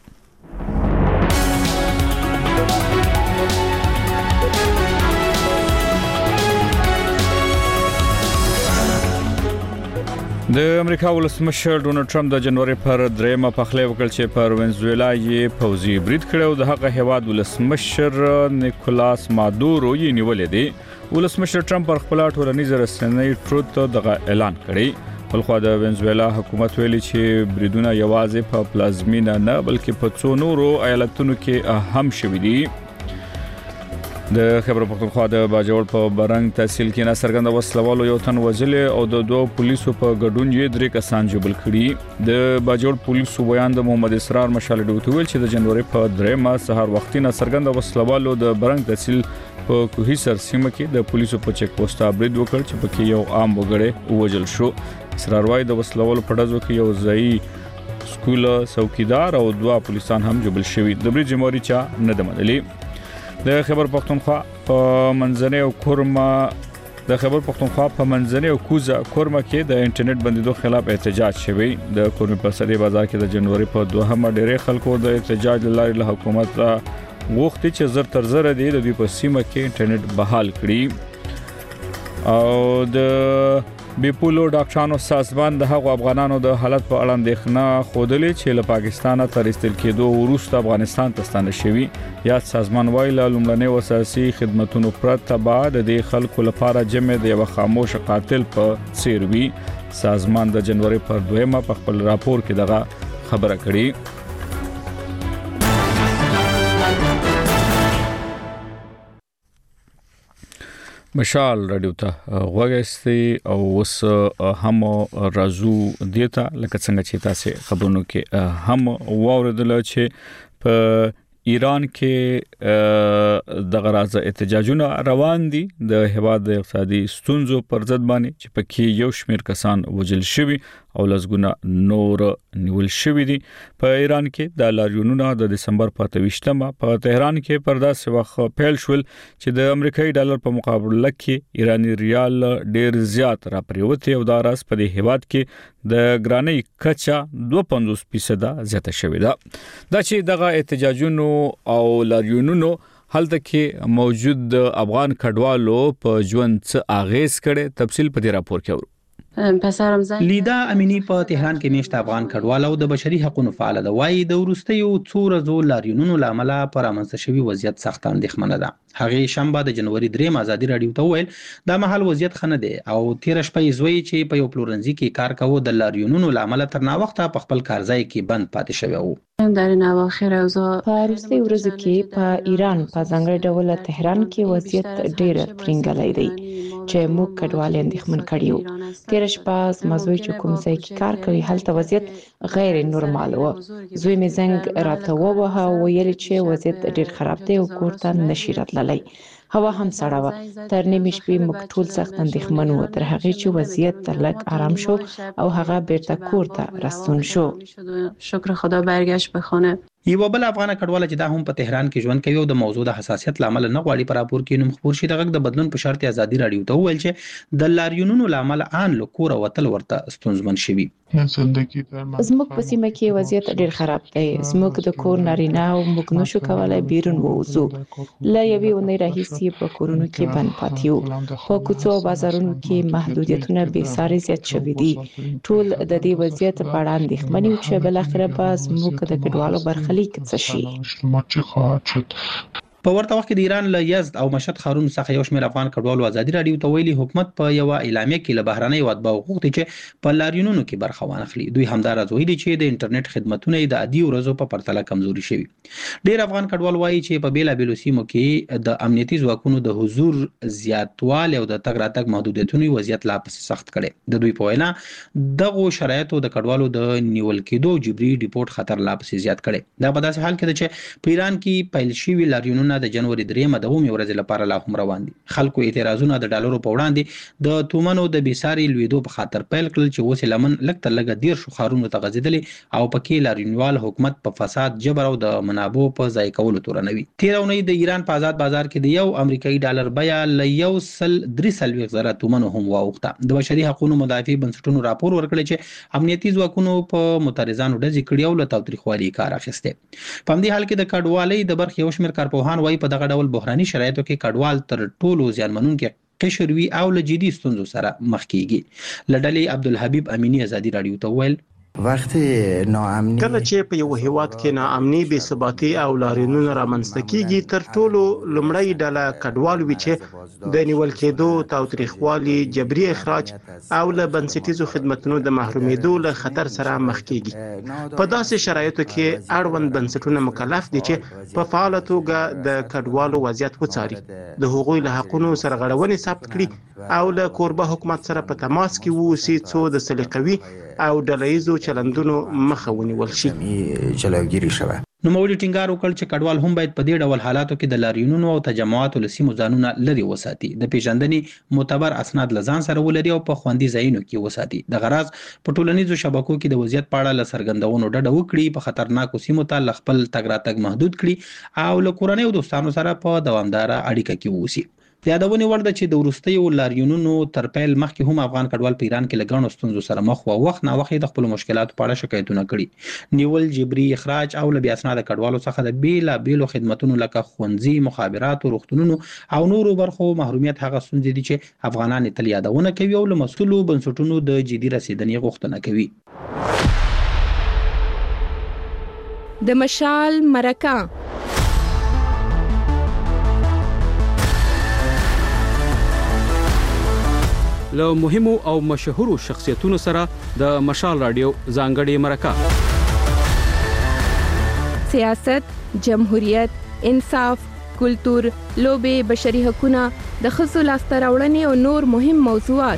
Speaker 1: د امریکا ولسمشر ډونالد ټرمپ د جنوري پر 3 پخلی وکړ چې پر وینزویلا یې فوزي برید کړو. د هغه هواد ولسمشر نیکولاس مادورو یې نیولې دی. ولسمشر ټرمپ پر خپل ټولنیز رسنۍ ټروت دغه اعلان کړی. بلخو د وینزویلا حکومت ویلي چې بریدونه یوازې په پلازمینه نه بلکې په څو نورو ایالتونو کې هم شوي دي. د خبر پښتونخوا د باجوړ په برنګ تحصیل کې ناڅرګند وسلوالو یو تن وژل او د دوه پولیسو په ګډون یې 3 کسان جبل کړي د باجوړ پولیسو بیان د محمد اسرار مشال ډوټ ویل چې د جنوري په 3 ماه سهار وختي ناڅرګند وسلوالو د برنګ تحصیل په کوهي سر سیمه کې د پولیسو په چک پوسټ برید وکړ چې پکې یو عام وګړی وژل شو. اسرار وايي د وسلوالو په ډزو کې یو ځای سکول څوکیدار او دوه پولیسان هم جبل شوي. د برید جمهوریت چا نه دمدلي. د خبر پښتونخوا په منځنۍ او کوزه کورما کې د انټرنیټ بندیدو خلاف احتجاج شوی. د کورمي په سړي بازار کې د جنوري په 2 ډېر خلکو د احتجاج لارې له حکومت غوښتي چې زر تر زر دی د دوی په سیمه کې انټرنیټ بحال کړي او د بیپولو ډاکټرانو سازمان د هغو افغانانو د حالت په اړه اندېښنه خوده چې له پاکستانه تر استل کېدو وروسته افغانستان ته ستانه شوی. یاد سازمان وایي له لومړنۍ اساسي خدماتو پرته بعد د خلکو لپاره جمع د یو خاموش قاتل په څیر وی. سازمان د جنوري پر 2 په خپل راپور کې دغه خبره کړې. مشال رادیو ته غوږی او اوس هم رازو دیتا لکه څنګه چې تاسو خبرونو کې هم واوریدل چې په ایران کې د غراض احتجاجونه روان دي د هواد د اقتصادي ستونزو پر ضد باندې چې پکې یو شمېر کسان وژل شوي او لږونه نور نیول شوي دي. په ایران کې د لاریونونو د دسمبر په 28مه په تهران کې پر داسې وخت پیل شول چې د امریکایي ډالر په مقابله کې ایرانی ریال ډیر زیات راپریوته او دا راس په هواد کې د ګرانۍ کچا 2.50% زیاته شوې ده. دا چې دغه احتجاجونو او لاریونونو هلته کې موجود د افغان کډوالو په ژوند څه اغیز کړي تفصیل په دې راپور کې
Speaker 21: لیدا امینی په تهران کې میشت افغان کډوال او د بشري حقوقو فعال ده. وايي د ورستیو څو ورځو لاریونونو لامل پر امنځ شوی وضعیت سخت اندېښمنه ده. هغه شنبه د جنوري 3 ازادي رادیو ته ویل دا محل وضعیت خنه ده او 13 شپې زوی چې په یو پلورنځي کې کار کاوه د لاریونونو لامل تر نا وخت په خپل کارځای کې بند پاتې شوی وو.
Speaker 22: در این اواخر اوضاع په وروستي ورځو کې په ایران په ځانګړي ډول تهران کې وضعیت ډېر ترنګلای دی چې موږ کډوال اندېښمن کړیو. 13 شپه مزوي چې کوم ځای کې کار کوي هلته وضعیت غیر نورمال و. زوی می زنګ راته ووهه ویل چې وضعیت ډېر خراب دی او کور ته نشي راتللی. هوا هم سړه و. تر نیمه شپې موږ ټول سخت اندېښمن وو تر هغه چې وضعیت لږ آرام شو او هغه بیرته کور ته راستون شو. شکر خدا برگشت به خانه.
Speaker 21: یو بل افغان کډوال چې دا هم په تهران کې ژوند کوي او د موضوع د حساسیت لامل نه غواړي پر راپور کې نوم خبر شي دغه د بدلون په شرط ازادي رادیو ته ویل چې د لاریونونو لامل ان لکور وتل ورته ستونزمن شوي.
Speaker 22: زموږ په سیمه کې وضعیت ډېر خراب دی. زموږ د کور نارینه او موږ نشو کولای بیرون ووځو. لا یوې ونې راهیسې په کورونو کې بند پاتې یو. په کوڅو او بازارونو کې محدودیتونه بې ساري زیات شوي دي. ټول د دې وضعیت په اړه اندېښمن یو چې بل اخر به زموږ د کډوالو برخلیک څه شي.
Speaker 21: په ورته وخت کې د ایران له یزد او مشهد ښارونو څخه یو شمېر افغان کډوالو ازادي رادیو ته ویلي حکومت په یو اعلامیه کې له بهرنۍ واتباع غوښتي چې په لاریونونو کې برخه وانخلي. دوی همدارز ویلي چې د انټرنیټ خدماتونه د عادي ورځو په پرتله کمزوري شوي. ډېر افغان کډوال وایي چې په بیلابېلو سیمو کې د امنیتي ځواکونو د حضور زیاتوالی او د تګ راتګ محدودیتونو وضعیت لا پسې سخت کړي. د دوی په وینا دغه شرایطو د کډوالو د نیول کېدو جبري ډیپورت خطر لا پسې زیات کړي. دا په داسې حال کې ده چې په ایران کې پیل شوي لاریونونه د جنوري 3 د اومې ورځې لپاره لا هم روان دي. خلکو اعتراضونه د ډالرو په وړاندې د تومنو د بیساري لویدو په خاطر پیل کړل چې اوس لمن لږ تر لږه 13 ښارونو ته غځېدلې او پکې لاریونوال حکومت په فساد جبر او د منابعو په ځای کولو تورنوي. 13 اونۍ د ایران په آزاد بازار کې د یو امریکایي ډالر بیه ل 1.3 تومنو هم واوښته. د بشري حقوقو مدافع بنسټونو راپور ورکړی چې امنیتي ځواکونو په معترضانو ډزې کړې او له تاوتریخوالي کار اخیسته. په همدې حال کې د کډوالۍ د برخې یو شمېر کارپوهان وایي په دغه ډول بحراني شرایطو کې کډوال تر ټولو زیانمنونکي قشر وی او له جدي ستونزو سره مخ کیږي. لډلې عبدالحبیب امینی ازادي رادیو ته ویل
Speaker 6: وقتی ناامنی
Speaker 7: کله چې په یو هیواد کې ناامني بې ثباتي او لاریونونه رامنځته کیږي تر ټولو لومړی ډله کډوال وي چې د نیول کېدو تاوتریخوالي جبري اخراج او له بنسټیزو خدماتو د محرومېدو له خطر سره مخ کیږي په داسې شرایطو کې اړوند بنسټونه مکلف دي چې په فعاله توګه د کډوالو وضعیت وڅاري د هغوی له حقوقو سرغړونې ثبت کړي او له کوربه حکومت سره په تماس کې ووسي څو د سلیقوي او ډلهیزو چلندونو مخه ونیول شي
Speaker 6: جلوگیری شوه.
Speaker 21: نوموړي ټینګار وکړ چې کډوال هم باید په دې ډول حالاتو کې د لاریونونو او تجمعاتو له سیمو ځانونه لرې وساتي، د پیژندنې معتبر اسناد له ځان سره ولري او په خوندي ځایونو کې وساتي. د غرض په ټولنیزو شبکو کې د وضعیت په اړه له څرګندونو ډډه وکړي، په خطرناکو سیمو ته خپل تګ راتګ محدود کړي او له کورنۍ او دوستانو سره په دوامداره اړیکه کې ووسي. یادونه ورده چې د وروستیو لاریونونو تر پیل مخکې هم افغان کډوال په ایران کې له ګڼو ستونزو سره مخ وو. وخت نا وخت د خپل مشکلاتو په اړه شکایتونه کړي. نیول، جبري اخراج او له بې اسناده کډوالو څخه د بیلابیلو خدماتو لکه ښوونځي، مخابرات، روغتونونو او نورو برخو محرومیت هغه ستونزې دي چې افغانان تل یادونه کوي او له مسؤلو بنسټونو د جدي رسیدنې غوښتنه کوي.
Speaker 23: د مشال مرکه
Speaker 24: له مهمو او مشهورو شخصیتونو سره د مشال رادیو ځانګړې مرکه.
Speaker 23: سیاست، جمهوریت، انصاف، کلتور، لوبې، بشري حقوقونه، د ښځو لاسته راوړنې او نور مهم موضوعات.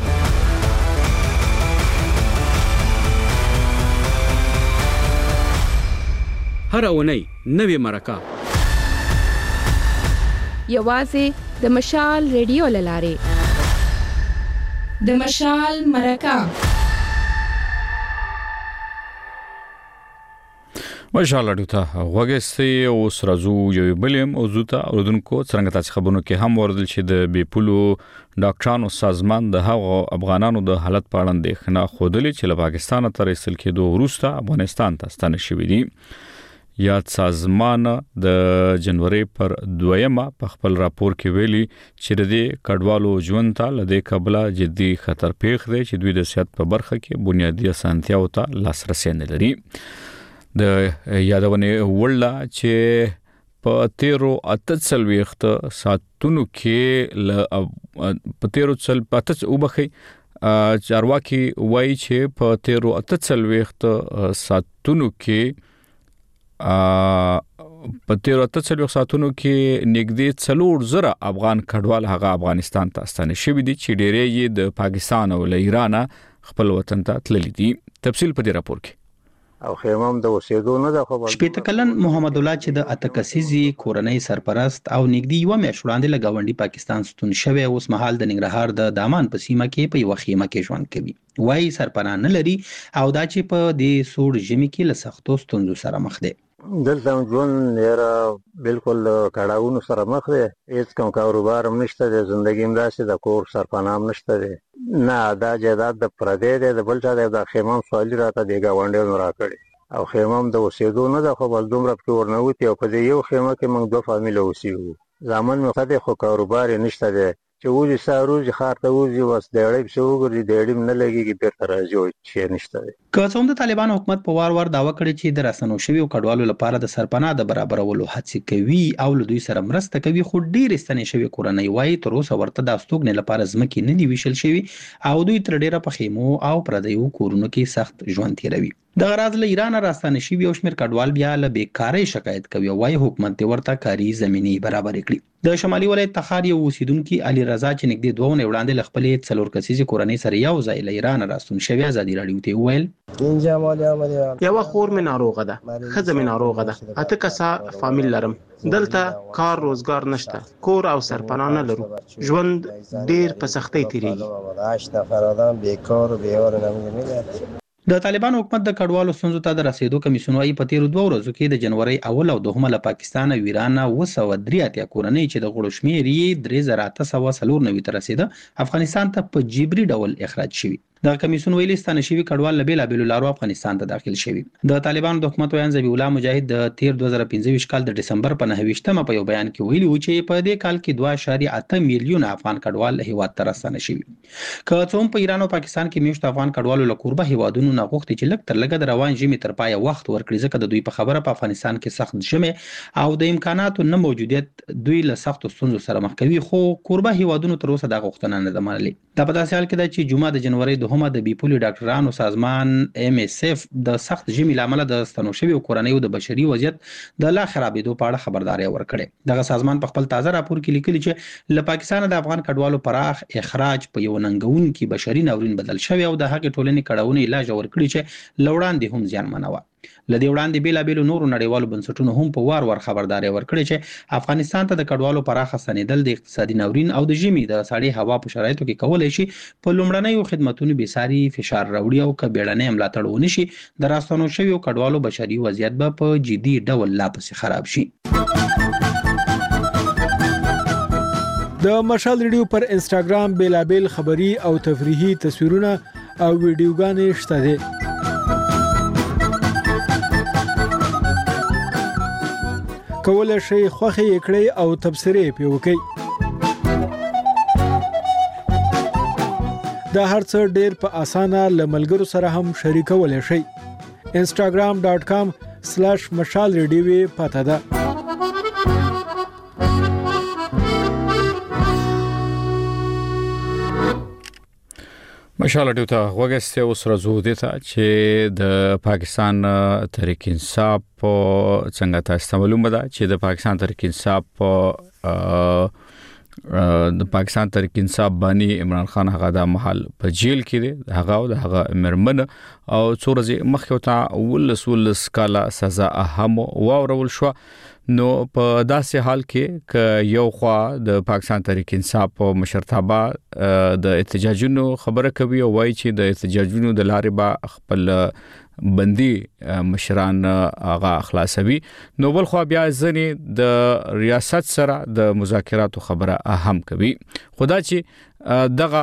Speaker 24: هر اونۍ نوې مرکه
Speaker 23: یوازې د مشال ریډیو له لارې. د مشال مرکه.
Speaker 1: مشال رادیو ته غوږی اوس راځو یو بلیم موضوع ته اوردونکو څنګه تاسو خبرونه کې هم وردل چې د بیپولو ډاکټرانو سازمان د هغو افغانانو د حالت په اړه اندېښنه خوده چې له پاکستان تر ایستل کېدو وروسته افغانستان ته ستنه شوي دي. یاد سازمان د جنوري پر 2 په خپل راپور کې ویلي چې د کډوالو ژوند ته لدې قبله جدي خطر پیښ دی چې دوی د صحت په برخه کې بنیادی اسانتیاو ته لاسرسي نه لري. د یادونه وړلا چې په 13 ساعتونو کې په 13 وبخي چارواکي وایي چې په 13 ساعتونو کې په 13 ساعتونو کې نږدې 4,000 افغان کډوال هغه افغانستان ته ستنه شوي دي چې ډېرې یې د پاکستان او له ایران خپل وطن ته تللي دي. تفصیل په دې راپور کې.
Speaker 25: او خیمم د وسیدو نه د خبر.
Speaker 21: شپږ کلن محمد الله چې د اتکسیزي کورنۍ سرپرست او نږدې یو میاشت وړاندې له گاونډي پاکستان ستون شوی اوس مهال د ننګرهار د دامان په سیمه کې په یو خیمه کې ژوند کوي. وایي سرپناه نه لري او دا چې په دې سوړ ژمي کې له سختو ستونزو سره مخ دی.
Speaker 25: دلته ژوند یاره بالکل کړهونو سره مخ دی، هیڅ کوم کاروبار هم نشته دی، ژوندګي هم داسې د کور سرپناه هم نشته دی، نه دا جایداد د پردی دی، د بل چا دی. د خیمه سوالي راته د ګاونډیانو راکړي او خیمه د وسیدو نه د خو بل دومره پکې ورنوتي او په دې یو خیمه کې موږ 2 فامیل اوسېږو. زامن مې خدای خو کاروبار نشته دی چې وځي ساروز خار ته وځي وس د اړې په وګوري د اړې نه لګيږي بیرته راځي چې نشته دی.
Speaker 21: که څوم د طالبان حکومت په وار داوا کړی چې د رسنو شوی او کډوالو لپاره د سرپناه د برابرولو هڅه کوي او له دوی سره مرسته کوي، خو ډېر ستنې شوی کورنۍ وایي تر اوسه ورته د استوګنې لپاره ځمکې نه دی ویشل شوی او دوی تر ډیره په خیمو او پردیو کورونو کې سخت ژوند تیروي. د غراض له ایران راستانه شوی او شمیر کډوال بیا له بیکارۍ شکایت کوي او وايي حکومت ورته کاري زميني برابر کړي. د شمالي ولایت تخار یو اوسیدونکو علي رضا چې نږدې 2 وړاندې ل خپلې 4 کسیزې کورنۍ سره یو ځای له ایران راستون شوی ازادي راډیو ته ویل
Speaker 7: یو خور مې ناروغه ده، خزه مې ناروغه ده، 8 کسه فامیل لرم، دلته کار روزګار نشته، کور او سرپناه نه لرو، ژوند ډیر په سختۍ تیریږي.
Speaker 21: د طالبان حکومت د کډوالو ستونزو ته د رسیدو کمیسیون وايي په 13 ورځو کې د جنوري اول او دوهمه له پاکستان او ایران 283 کورنۍ چې د غړو شمیر یې 3894 ته رسیده افغانستان ته په جبري ډول اخراج شوي. د کمیسیون ویلي ستانه شوی کډوال له بیلابېلو لارو افغانستان ته داخل شوي. د طالبانو د حکومت ویان ذبیح الله مجاهد د تیر 2015 کال د ډسمبر په 9 په یو بیان کې ویلي و چې په دې کال کې 2.8 میلیون افغان کډوال هیواد ته راستانه شوي. که څه هم په ایران او پاکستان کې میشت افغان کډوالو له قربه هیوادونو نه غوښتي چې لږ تر لږه د روان ژمي تر پایه وخت ورکړي، ځکه د دوی په خبره په افغانستان کې سخت ژمي او د امکاناتو نه موجودیت دوی له سختو ستونزو سره مخ کوي، خو قربه هیوادونو تر اوسه دا غوښتنه نه ده منلې. دا په داسې حال کې ده چې جمعه د جنوري 2 د بیپولي ډاکټرانو سازمان MSF د سخت ژمي لامل د ستنو شوی او کورنیو د بشري وضعیت د لا خرابېدو په اړه خبرداري ورکړې. دغه سازمان په خپل تازه راپور کې لیکلي چې له پاکستان د افغان کډوالو پراخ اخراج په یو ننګونکي بشري ناورین بدل شوی او د هغې ټولنې کډوالو علاج ورکړي چې لوړاندې هم زیانمنه وه. لدې وړاندې بیلابېلو نورو نړیوالو بنسټونو هم په وار خبرداري ورکړي چې افغانستان ته د کډوالو پراخه ستنېدل د اقتصادي ناورین او د ژمي د سړې هوا په شرایطو کې کولی شي په لومړنیو خدماتو بې ساري فشار راوړي او که بیړنی ملاتړ ونه شي د راستنو شویو کډوالو بشري وضعیت به په جدي ډول لا پسې خراب شي.
Speaker 17: د مشال ریډیو پر انسټاګرام بیلابېل خبري او تفریحي تصویرونه او ویډیوګانې شته دي. کولای شئ خوښه یې کړئ او تبصرې پې وکړئ. دا هر څه ډېر په اسانه له ملګرو سره هم شریکولی شئ. instagram.com/mashalradio پته ده.
Speaker 1: مشال ډیو ته وګسته اوس راځو دي چې د پاکستان تحریک انصاف څنګه تاسو معلومه ده چې د پاکستان تحریک انصاف بانی عمران خان هغه د محل په جیل کې دی، هغه مرمن او څورځي مخکې ته ولس کاله سزا هم واورول شو. نو په داسې حال کې ک یو خوا د پاکستان تحریک انصاف مشرتابه د احتجاجونو خبره کوي او وایي چې د احتجاجونو د لارې با خپل بندي مشران هغه خلاصوي. نو بل خو بیا ځنې د ریاست سره د مذاکراتو خبره هم کوي. خدا چې دغه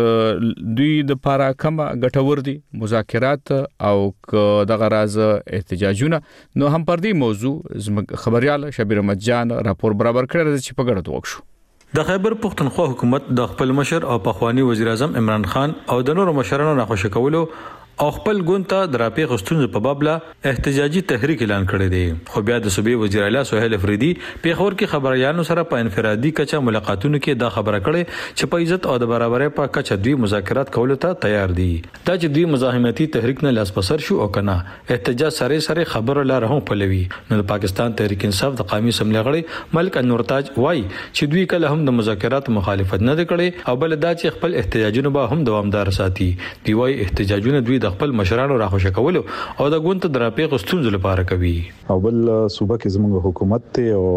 Speaker 1: دوی د پاره کوم غټور دي مذاکرات او دغه راز احتجاجونه. نو هم پر دې موضوع خبريال شبیر احمد جان راپور برابر کړی چې په ګډه وکړو.
Speaker 3: د خیبر پختونخوا حکومت د خپل مشر او پخوانی وزیر اعظم عمران خان او د نورو مشرانو راخوشي کولو او خپل ګونته درapې غستون په بابله احتجاجي تحریک اعلان کړی دی. خو بیا د صوبې وزیر اعلی سہیل افریدي پیښور کې خبريالانو سره په انفرادي کچه ملاقاتونو کې دا خبره کړې چې په عزت او د برابرۍ په کچه دوی مذاکرات کولو ته تیار دي. دا چې دوی مزاحمتي تحریک نه لاس پسر شو او کنه احتجاج سره خبره لاره هم پلوي. نو د پاکستان تحریک انصاف د قومي اسمبلی غړي ملک انور تاج وایي چې دوی کله هم د مذاکرات مخالفت نه کړي او بل دا چې خپل احتجاجونه به هم دوامدار ساتي. دی وایي احتجاجونه دوی د خپل مشرانو راخوشي کولو او د ګوند درapې غستون لپاره کوي.
Speaker 8: او بل صوبه کې زموږ حکومت ته او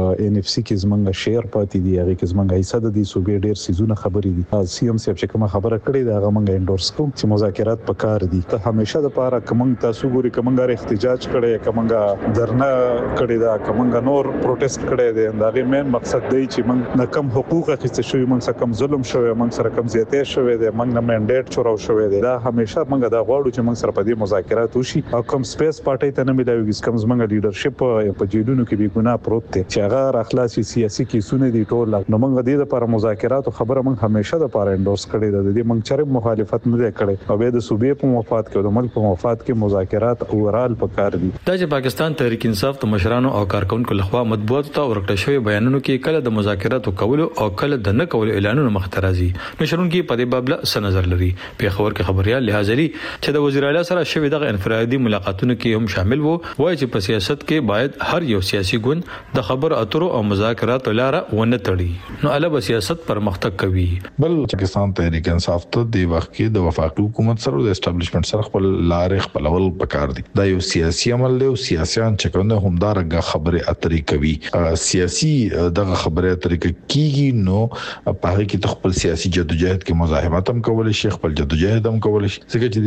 Speaker 8: NFC کې زموږ شیر پاتې دی، هغه کې زموږ حصہ د دې صوبې ډېر سيزونه خبرې دي. CM صاحب چې کوم خبره کړې ده هغه موږ انډورس کوم چې مذاکرات پکار دي. ته همیشه د لپاره کوم تاسو ګوري کومګار احتجاج کړي، کومګا درنه کړي دا، کومګا نور پروټیست کړي دي. دا غي مین مقصد دی چې موږ نه کم حقوق اخیستل شوی، موږ سره کم ظلم شوی، موږ سره کم زیاتې شوی دي، موږ نه منډیټ چوراو شوی دی. دا همیشه موږ دا غواړو چې موږ سره په دې مذاکرات وشي او کوم سپیس پارټي ته نه ملایوي، کوم زموږ لیډرشپ په جیلونو کې به ګناه پروت دی چې هغه راخلاصي سیاسي کیسونه دي ټول. نو موږ د دې لپاره مذاکرات خبره موږ همیشه د لپاره انډورس کړي ده. د دې موږ چره مخالفت نه کړي او به د صوبې په مفاد کې او د ملک په مفاد کې مذاکرات اورال پکار دي.
Speaker 3: دا چې پاکستان تحریک انصاف د مشرانو او کارکونکو لخوا مطبوعاتو ته ورکړل شوی بیانونو کې کله د مذاکراتو کولو او کله د نه کولو اعلانونه مخترازي. نشرون کې په دې باب له نظر لري. په خبر کې خبريال لحاظري چې د وزیر اعلی سره شوی دغه انفرادي ملاقاتونو کې هم شامل وو. وایي چې په سیاست کې باید هر یو سیاسي ګوند د خبر اترو او مذاکرات لاره ونه تړي، نو علاوه سیاست پرمختګ کوي.
Speaker 9: بل پاکستان تحریک انصاف ته د وخت کې د وفاقي حکومت سره د اسټابلیشمنت سره خپل لارې خپلول پکار دي. دا یو سیاسي عمل دی او سیاسيان چې کومه همدارنګه خبره اترې کوي. سیاسي دغه خبره اترې کیږي نو په هغه کې خپل سیاسي جدوجہد کې مزاحمت هم کول شي، خپل جدوجہد هم کول شي. ځکه چې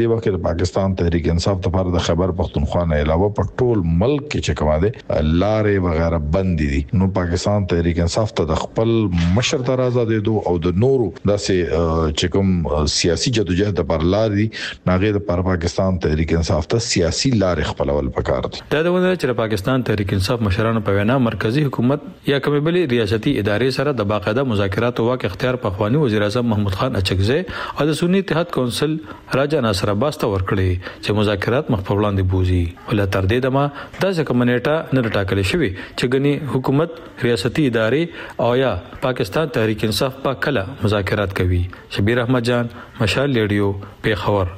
Speaker 9: دې وخت د پاکستان تحریک انصاف لپاره د خیبر پختونخوا نه علاوه په ټول ملک کې چې کومه ده لارې وغیرہ بند دي نو پاکستان تحریک انصاف ته د خپل مشر تر آزادې دو او د نورو داسې چې کوم سیاسي جدوجہد پر لاري ناغه د پاکستان تحریک انصاف ته سیاسي لارې خپلول پکار دي
Speaker 3: دا د ونه چې پاکستان تحریک انصاف مشرانو په وینا مرکزی حکومت یا کومې بلې ریاستي ادارې سره د باقاعده مذاکرات او واک اختیار په خواني وزیر اعظم محمود خان اچکزی او د سنی اتحاد کونسل راجا ناصر عباس ته ورکړي چې مذاکرات مخ په وړاندې بوزي ول تر دې دمه د کمیټه نه ټاکل شوی چې غني حکومت ریاستي ادارې او یا پاکستان تحریک انصاف په کله مذاکرات کوي. شبیر احمد جان مشال ریډیو پیښور.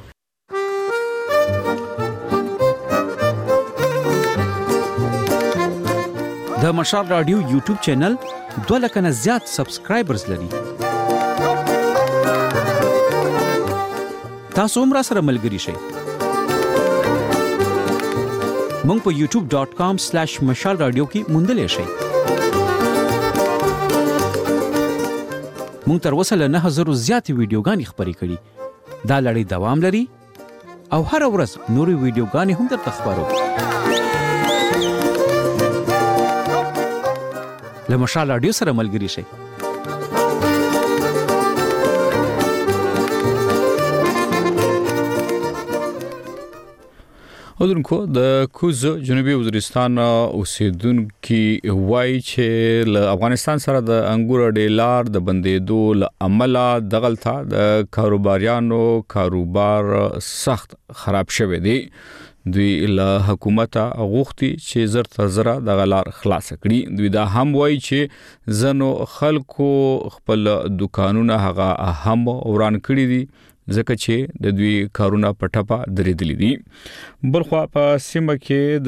Speaker 24: د مشال رادیو یوټیوب چینل 2 لک نه زیات سبسکرایبرز لري. تاسو هم را سره ملګري شئ. مونږ په youtube.com/mashal radio کې موندلې شئ. مونږ تر اوسه له 9000 زیات ویډیوګانې خبرې کړې. دا لړۍ دوام لري او هر ورځ نورې ویډیوګانې هم درته خبرو. له مشال رادیو سره ملګري شئ.
Speaker 1: اودونکو د کوز جنوبي وزیرستان اوسیدونکو وایي چې له افغانستان سره د انګور ډیلار د بندیدو عمله دغلطه د کاروباریانو کاروبار سخت خراب شوه دی. دوی له حکومت غوښتي چې زر د غلار خلاص کړي. دوی دا هم وایي چې زنو خلکو خپل دکانونه هغه هم وران کړي دي ځکه چې د دوی کارونه پټپا درېدلې دي. بلخوا په سیمه کې د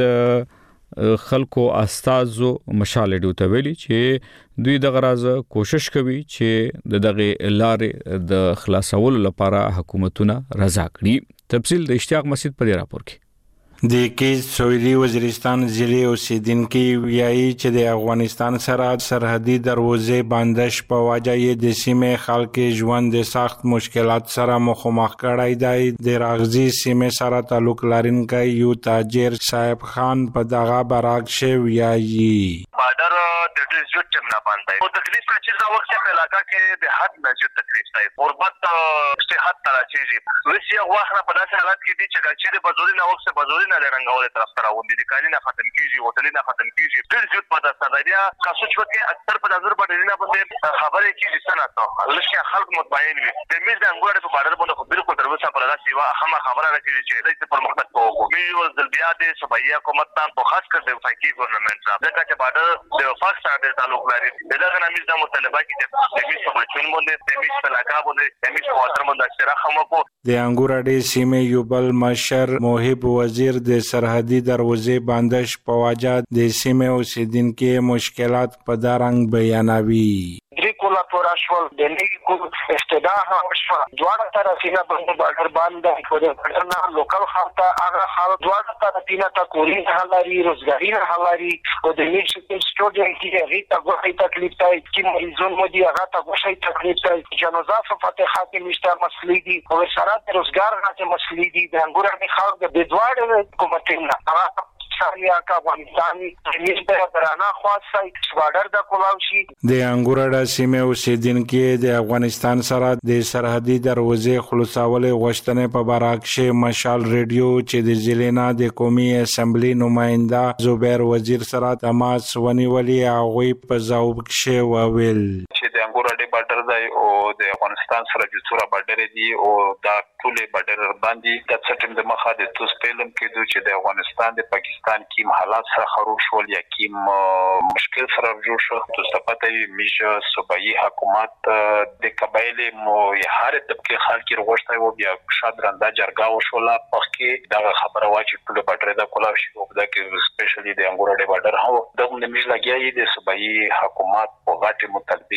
Speaker 1: خلکو استازو مشال ډیو ته ویلي چې دوی د غراز کوشش کوي چې دغه لارې د خلاصولو لپاره حکومتونه رضا کړي. تفصیل د اشتیاق مسجد په راپور کې.
Speaker 2: د کیز سویلي وزیرستان ضلع اوسیدونکو ویایي چې د افغانستان سره سرحدي دروازې بندش په وجه یې د سیمې خلک ژوند د سخت مشکلات سره مخامخ کړای دی. د راغزي سیمې سره تعلق لرونکي یو تاجر صاحب خان په دغه براک شو ویایي
Speaker 4: بارډر د دې زیات ټیم نه باندې او تکلیف چې دا وخت په علاقہ کې د حد نه زیات تکلیف دی. غربت صحت تراشي وسی واخره په داسې حالت کې دي چې د بازوري نه وخت بازوري نه لرنګول طرف ته راوندي د کالي نه ختم کیږي هوټل نه ختم کیږي ډېر زیات په داسې ځای کا سوچ وکړي اکثر په نظر باندې نه باندې خبرې کیږي سنته لکه خلک مطمئن وي د میز د انګور په بارډر باندې خو بالکل دروازه پر راسي وا هم خبره راکړي چې د پرمختګ کوو میو د بیا د صوبایي حکومت ته په خاص کر د وفاقي ګورنمنت را دغه چې بارډر د وفاق سره د تعلق لري دغه نامیز د مطالبه کې د میز په چون باندې د میز په علاقہ باندې د میز په واتر باندې اکثره خمکو
Speaker 2: د انګور اډې سیمې یو بل مشر موهب وزیر د سرحدي دروازې بندش په وجه د سیمې اوسیدونکو مشکلات په دارنګ بیانوي.
Speaker 10: کولا پورا شول د لیکو استدعا شو دواړه طرفینه بارډر باندې په بارډر نه لوکل خلک هغه حال دواړه طرفینه ته کولی حلاري روزګاری نه حلاري او د میشن سټوډنټ کې هغه ته غوښتي تکلیف دی چې مریضون مو دی هغه ته غوښتي تکلیف دی جنازه په فتحه کې مشته مسلې دي او سره د روزګار راځي مسلې دي د انګور د خلک د دواړه حکومتونه سالیا کا افغانستان د درانه خاصه بارډر د کولاوشي
Speaker 2: د انګور اډه سیمه اوسیدونکو د افغانستان سره د سرحدي دروازې خلاصول غوښتنه په براکشه مشال ریډیو چې د ضلع د قومي اسمبلی نماینده زبیر وزیر سره تماس ونیولې هغه په ځواب کې وویل
Speaker 11: چې د انګور اډه بارډر دی او د افغانستان سره د څوره بارډر دی او دا ټول بارډر باندې د سټم د مخه د توس پیلم کې چې د افغانستان د پاکستان کیم حالات سره خراب شول یا کیم مشکل سره جوړ شو تاسو پته یې میشه صوبایي حکومت د قبایل مو هر طبقه خلک وروښته او بیا شادرنده جرګه وشوله پخې دا خبره واچې ټول بارډر د کولاو شي او دا کې سپیشلی د انګور اډه بارډر هو د میش لګیایي د صوبایي حکومت په غاټه مطالبه کې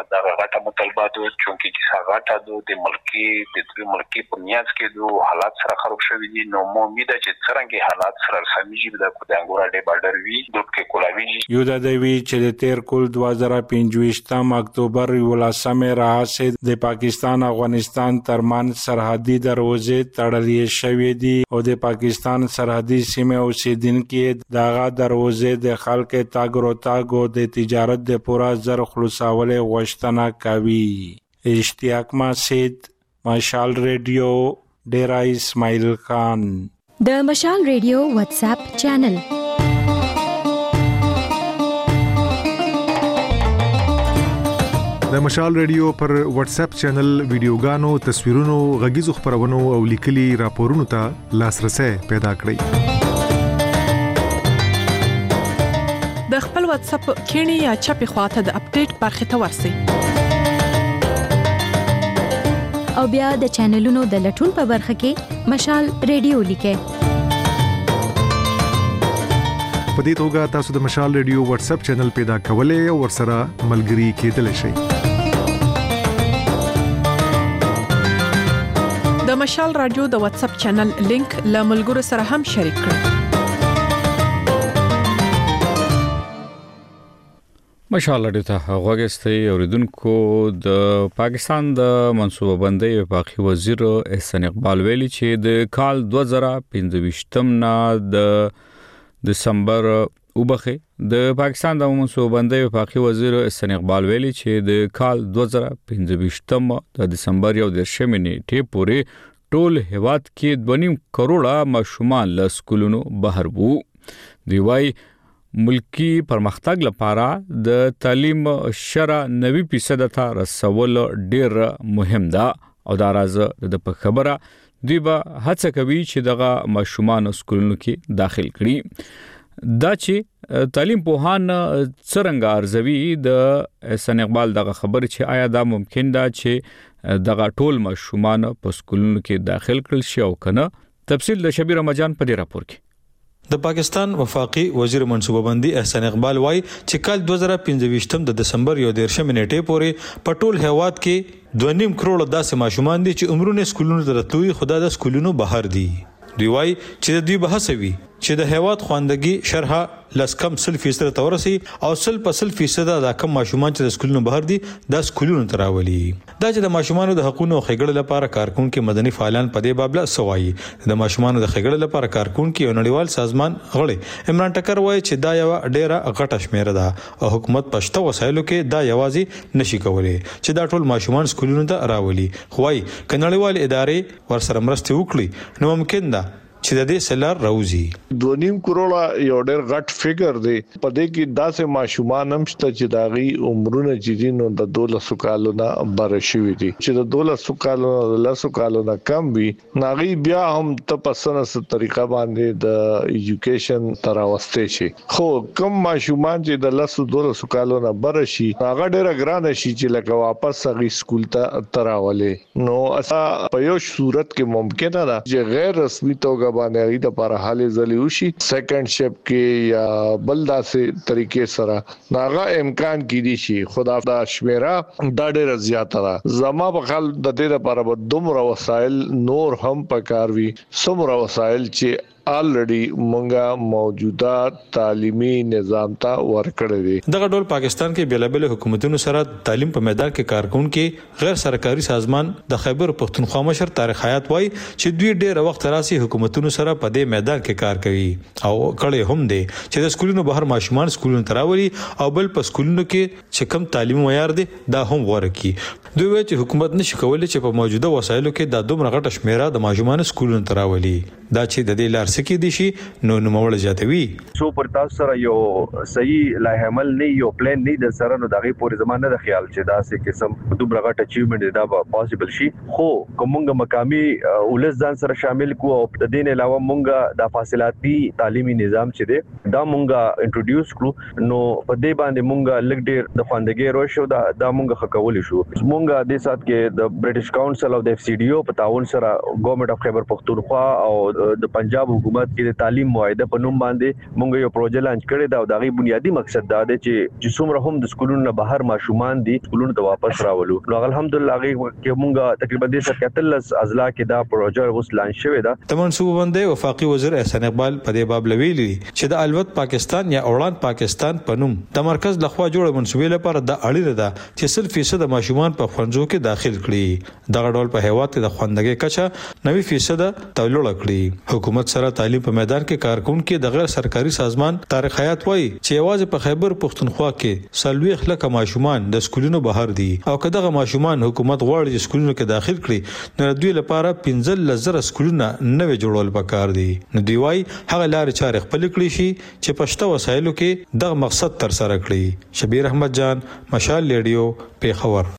Speaker 11: د غټه مطالبات چونکی چې غټه د ملکی په نیاز کې د حالات سره خراب شوي دي نو امید چې څنګه حالات سره سمېږي د کوډنګورا ډې بارډر وی د کې کولاویږي
Speaker 2: یو د دوی چې د تیر کول 2025 اکتوبر ولسمه راځي د پاکستان افغانستان ترمن سرحدي دروازې تړلې شوې دي او د پاکستان سرحدي سیمه اوسیدونکو دغه دروازې د خلک تاګ او تاګ د تجارت د پورا زر خلاصولو غوښتنه کوي اشتیاق مسجد مشال ریډیو ډیرا اسماعیل خان
Speaker 12: د مشال ریډیو واتس اپ چینل
Speaker 13: د مشال ریډیو پر واتس اپ چینل ویډیوګانو تصویرونو غږیزو خبرونو او لیکلي راپورونو ته لاسرسي پیدا کړئ
Speaker 14: د خپل واتس اپ کینی یا چپی خواته د اپډیټ برخه ته ورسئ
Speaker 12: او بیا د چینلونو د لټون په برخه کې مشال ریډیو لیکئ
Speaker 13: په دې توګه تاسو د مشال ریډیو واتس اپ چینل پیدا کولای او ورسره ملګري کېدلی شئ
Speaker 14: د مشال رادیو د واتس اپ چینل لینک له ملګرو سره هم شریک کړئ
Speaker 1: مشال ته غوښتي اوریدونکو د پاکستان د منصوبه بندي وفاقي وزیر احسان اقبال ویلي چې د کال 2025 نه د دسمبر وبخه د پاکستان د منصوبه بندي وفاقي وزیر احسان اقبال ویلي چې د کال 2025 د دسمبر 1 نیټه پورې ټول هیواد کې 2.5 کروڑه ماشومان له سکولونو بهر وو دی وايي ملکی پرمختګ لپاره د تعلیم شرع 90% ته رسول ډیر مهم ده او دا راز د خبره دی به هڅه کوي چې دغه ماشومان سکولونو کې داخل کړي دا چې تعلیم پوهان څنګه ارزوي د احسان اقبال دغه خبره چې آیا دا ممکن ده چې دغه ټول ماشومان په سکولونو کې داخل کړل شي او کنه تفصیل د شبیر رمضان په دې راپور کې
Speaker 3: د پاکستان وفاقي وزیر منصوبه بندي احسان اقبال وايي چې کال 2025 د دسمبر 1 نیټه پورې په ټول هیواد کې 2.5 کروڑ داسې ماشومان دي چې عمرونه سکولونو ته راتلوي خدا د سکولونو بهر دي دوی وايي چې دوی بحثوي چې د هیواد خواندګي شرح لسکم 0% تورسي او 0% د کم ماشومان چې د سکولونو بهر دي د سکولونو تراولي دا چې د ماشومان د حقوقو خېګړې لپاره کارکونکو مدني فعالان په دې بابله سوایي د ماشومان د خېګړې لپاره کارکونکو یو نړیوال سازمان غړي عمران ټکر وايي چې دا یو ډیره غټه شمیره ده او حکومت پښتو وسایلو کې دا یوازې نشي کولای چې دا ټول ماشومان سکولونو ته راولي خوای کنړیوال ادارې ورسره مرسته وکړي نو ممکن ده چې د دې سلار راوځي
Speaker 15: 2.5 کروڑ یو ډېر غټ فګر دی په دې کې داسې ماشومان هم شته چې داغي عمرونه چې نو د 12 کالو نه بر شوي دي چې د 12 کالو نه 10 کالو نه کم وي ناغي بیا هم ته پسنه طریقه باندې د ایجوکیشن تراوسته شي خو کم ماشومان چې د 12 کالو نه بر شي هغه ډېر ګران شي چې لکه واپس هغه سکول ته تراولې نو اسا په یو صورت کې ممکن ده چې غیر رسمي توګه باندې د لپاره حالې زلی وشي سیکنډ شپ کې یا بلداسې طریقې سره ناغه امکان کې دي شي خدا دا شمیره دا ډېر زیاته ده زما په خیال د دې لپاره به دومره وسایل نور هم پکاروي څومره وسایل چې الریډي مونږه موجوده تعلیمي نظام ته ورکړی دي
Speaker 3: دغه ډول پاکستان کې بیلابل حکومتونو سره تعلیم په میدان کې کارکونکو غیر سرکاري سازمان د خیبر پختونخوا مشر طارق حیات وایي چې دوی ډېر وخت راسي حکومتونو سره په دې میدان کې کار کوي او کړي هم دي چې د سکولونو بهر ماشومان سکولونو تراولي او بل په سکولونو کې چې کم تعلیم معیار دي دا هم ورکي دوی وایي چې حکومت نشي کولای چې په موجوده وسایلو کې د دومره غټه شمیره د ماشومان سکولونو تراولي دا چې د دې لار سکی دي شي نو نوموړ زیاتوي
Speaker 16: سو پر تاسو سره یو صحیح لای عمل نه یو پلان نه د سره نو دغه پورې زمانه د خیال چې دا سه قسم دومره غټ اچیومنت دا به پوسیبل شي خو کومګه مقامی ولز ځان سره شامل کو او د دین علاوه مونږه د فاصلاتي تعلیمي نظام چې دی دا مونږه انټروډیوس کړو نو په دې باندې مونږه لګ ډیر د خواندګي روشو دا مونږه خکول شو مونږه د سات کې د برټیش کونسل او د اف سی ډي او په تعاون سره ګورنمنت اف خیبر پختونخوا او د پنجاب حکومت کې د تعلیم معاهده په نوم باندې مونږ یو پروژه لانچ کړی دا او د بنیادی مقصد دا دی چې څومره هم د سکولونو نه بهر ماشومان دي سکولونو ته واپس راولو. نو الحمدلله هغه کې مونږ تقریبا 13 اضلاع کې دا پروژه اوس لانچ شوې ده.
Speaker 3: تمن صوبه باندې وفاقي وزیر احسان اقبال په دې باب لویلی چې د الوت پاکستان یا اوران پاکستان په نوم د مرکز لخوا جوړ منسوبې لپاره د اړینه ده چې 100% ماشومان په ښوونځو کې داخل کړي. دغه ډول په هیواد کې د خوندګۍ کچه 90% تولول کړي. حکومت سره تعلیم په میدان کې کارکونکو د غیر سرکاري سازمان طارق حیات وایي چې یوازې په خیبر پختونخوا کې سلوي خلک ماشومان د سکولونو بهر دي او کداغه ماشومان حکومت غواړي چې سکولونو کې داخل کړي نو دوی لپاره 15,000 سکولونه نوې جوړول پکار دي. نو دوی وایي هغه لارې چارې خپل کړی شي چې پښتو وسایلو کې دغه مقصد تر سره کړي. شبیر احمد جان، مشال ریډیو، پیښور.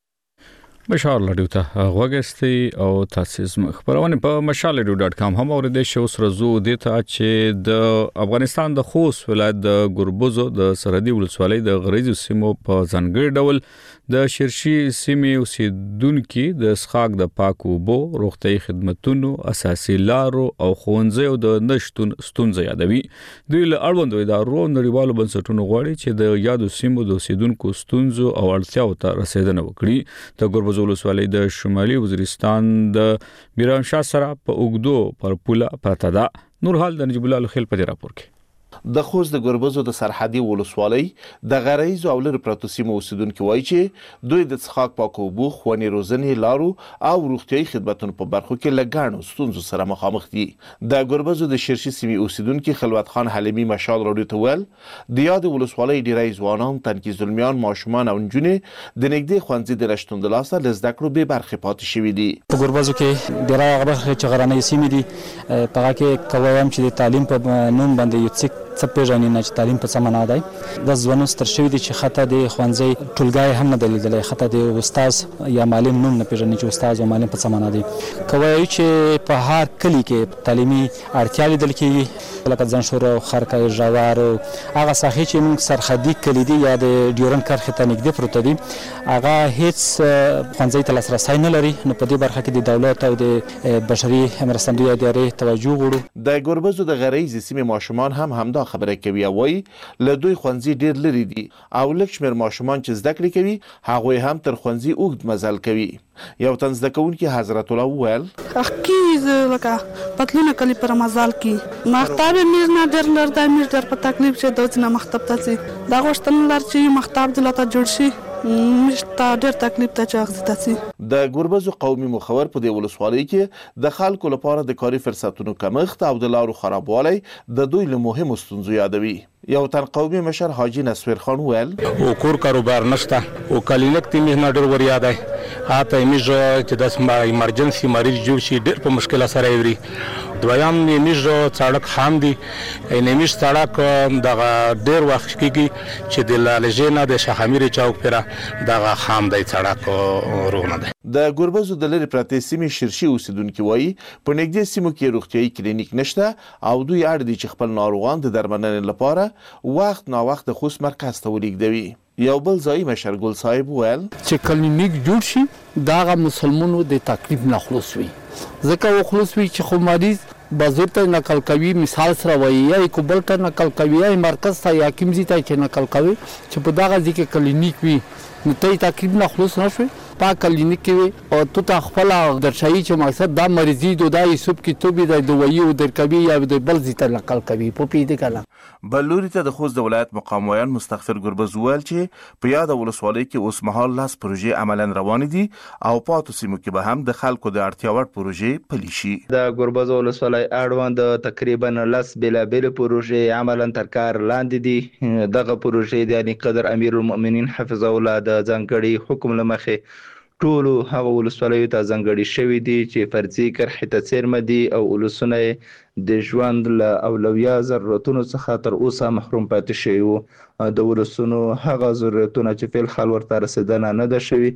Speaker 1: مشال رادیو ته غوږستي او تاسو زموږ خبرونه په mashalradio.com هم اوریدئ شو. سره زو د ته چې د افغانستان د خوست ولایت د ګربوزو د سرحدي ولسوالۍ د غریزو سیمو په ځانګړي ډول د شرشي سیمې اوسیدونکو د اسخاق د پاکو بو روغتي خدماتونو اساسي لارو او ښوونځیو د نشټون ستونزې یادوي. دوی له اړوندو ادارو نړیوالو بنسټونو غواړي چې د یادو سیمو د اوسیدونکو ستونزو او اړتیاو ته رسیدنه وکړي. د ګربوزو ولسوالۍ د شمالي وزیرستان د میرانشاه سره په اوګدو پر پوله پرته ده. نور حال د نجیب الله خیل په راپور کې.
Speaker 5: د خوست د ګربوزو د سرحدي ولسوالۍ د غریزو او لر پروتو سیمو اوسیدونکو وایي چې دوی د څښاک پاکو اوبو خواني روزنې لارو او روغتيایي خدماتو په برخو کې لګاڼو ستونزو سره مخامخ دي. د ګربوزو د شرشي سیمې اوسیدونکو خلوت خان حلیمي مشال رادیو ته ویل د یاد ولسوالۍ ډیری ځوانان تنکي زلمیان ماشومان او نجونې د نګدي خوانځي د رښتون د لاسه لزده کړو به برخه پاتې شوې دي.
Speaker 18: په ګربوزو کې ډیری هغه چې غرانې سیمې دي په هغه کې کوم چې د تعلیم په نوم باندې یو څه پیژنې نه چې تعلیم په سمه نه دی. د ځوانو ستر شوی دي چې خطه د خوانځي ټولګای هم نه دلیدلې خطه د استاد یا معلم نوم نه پیژنې چې استاد او معلم په سمه نه دي. کوي چې په هر کلی کې تعلیمي اړتیا لیدل کېږي لکه ځنشور او خرکای ژوار هغه ساحې چې موږ سرحدي کلی دي یا د ډیورن کرښې ته نږدې پروت دي هغه هیڅ خوانځي ته لاسرسی نه لري. نو په دې برخه کې د دولت او د بشري مرستندوی ادارې توجه غواړو.
Speaker 5: د ګربوزو د غریزي سیمې ماشومان هم خبره کوي او وایي له دوی خوانځي ډیر لري دي او لږ شمېر ماشومان چې زده کړې کوي هغه هم تر خوانځي اوږد مزل کوي. یو تن زده کوونکی حضرت الله ویل
Speaker 19: اخکیز لکه پتلونه کلی پر مزل کی مختاب میز نه ډیر لر د میز ډیر په تکلیف چې دوی نه مختاب ته دا غوښتن لر چې مختاب دلته جوړ شي مشته ډېر تکلیف ته چاغسي.
Speaker 5: د ګربوزو قومي مخور په دې ولسوالۍ کې د خلکو لپاره د کاري فرصتونو کمښت او د لارو خرابوالی د دوی له مهمو ستونزو یادوي. یو تن قومي مشر حاجی نصیر خان ویل
Speaker 20: او کور کاروبار نشته او کلینک ته مهنه ډېر ور یاد دی هاته میز چې د ایمرجنسي مریض جوړ شي ډېر په مشکل سره وي. دویم میز سړک خام دي نمیش سړک دغه ډېر وخت کېږي چې د لالجې نه د شخامیر چوک پره دغه خام دی سړک روغ نه دی.
Speaker 5: د ګربوزو د لرې پرتې سیمې شرشي اوسیدونکو وایي په نږدې سیمو کې روغتيایي کلینیک نشته او دوی اړ دي چې خپل ناروغان د درملنې لپاره وخت نا وخت د خوست مرکز ته ولیږدوي. یو بل ځای مشر ګل صاحب ویل
Speaker 22: چې کلینیک جوړ شي دا مسلمانانو د تکلیف نه خلاص وي ځکه خلاص وي چې خو مریض بازار ته نقل کوي مثال سره وایي یا کوبل ته نقل کوي یا مرکز ته یا کیمزي ته چې نقل کوي چې په دغه ځکه کلینیک وي نو ته تکلیف نه خلاص نشوي په کلینیک کې او تو ته خپل درشایي چې مقصد دا مریضي د دای سب کې تو به د دوایي او درکوي یا د بل ځای ته نقل کوي په پیډه کله.
Speaker 5: بلوري ته د خوست د ولایت مقام ویان مستغفر ګربوزو ویل چې په یاد ولسوالۍ کې اوس مهال لاس پروژې عملاً روان دي او پاتو سیمو کې به هم د خلکو د اړتیا وړ پروژې پلي شي.
Speaker 26: د ګربوزو ولسوالۍ اړوند تقریبا لاس بیلابل پروژې عملاً تر کار لاندې دي. دغه پروژې د یعنی قدر امیر المؤمنین حفظه الله د ځانګړي حکم لمخې ټولو هغه ولسوالیو ته ځانګړي شوي دي چې فرضي کرښې ته څیرمه دي او ولسونه د ژوند له اولویه ضرورتونو څخه تر اوسه محروم پاتې شوي وو. د ولسونو هغه ضرورتونه چې فعل حال ورته رسیدنه نه ده شوي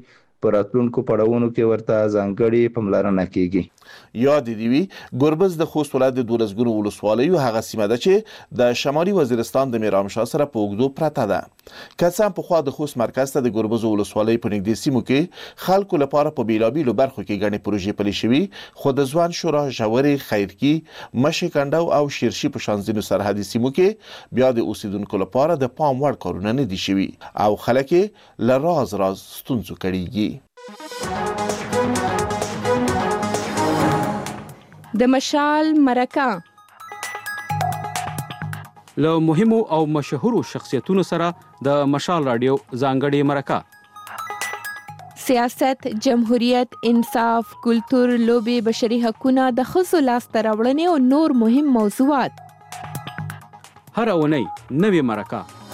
Speaker 26: پر راتلونکو پړاوونو کې ورته ځانګړي پاملرنه کیږي.
Speaker 5: یاد دی وی ګربز د خوست ولایت د 12 ګونو ولسوالیو هغه سیمه ده چې د شمالي وزیرستان د میرامشاه سره په اوږدو پرته ده. کڅام په خوا د خوست مرکز ته د ګربز ولسوالۍ په نږدې سیمو کې خلکو لپاره په بیلابیلو برخو کې غني پروژې پلي شوي، خو د ځوان شورا ژورې خیرکی مشي کندو او شیرشي په شانزینو سرحدي سیمو کې بیا د اوسیدونکو لپاره د پام وړ کارونه نه دي شوي او خلک له راز ستونزو کړيږي.
Speaker 6: د مشال مرکه
Speaker 24: له مهمو او مشهورو شخصیتونو سره د مشال رادیو ځانګړي مرکه.
Speaker 6: سیاست، جمهوریت، انصاف، کلتور، لوبي، بشري حقوقونه، د ښځو لاسته راوړنې او نور مهم موضوعات.
Speaker 24: هر اونۍ نوې مرکه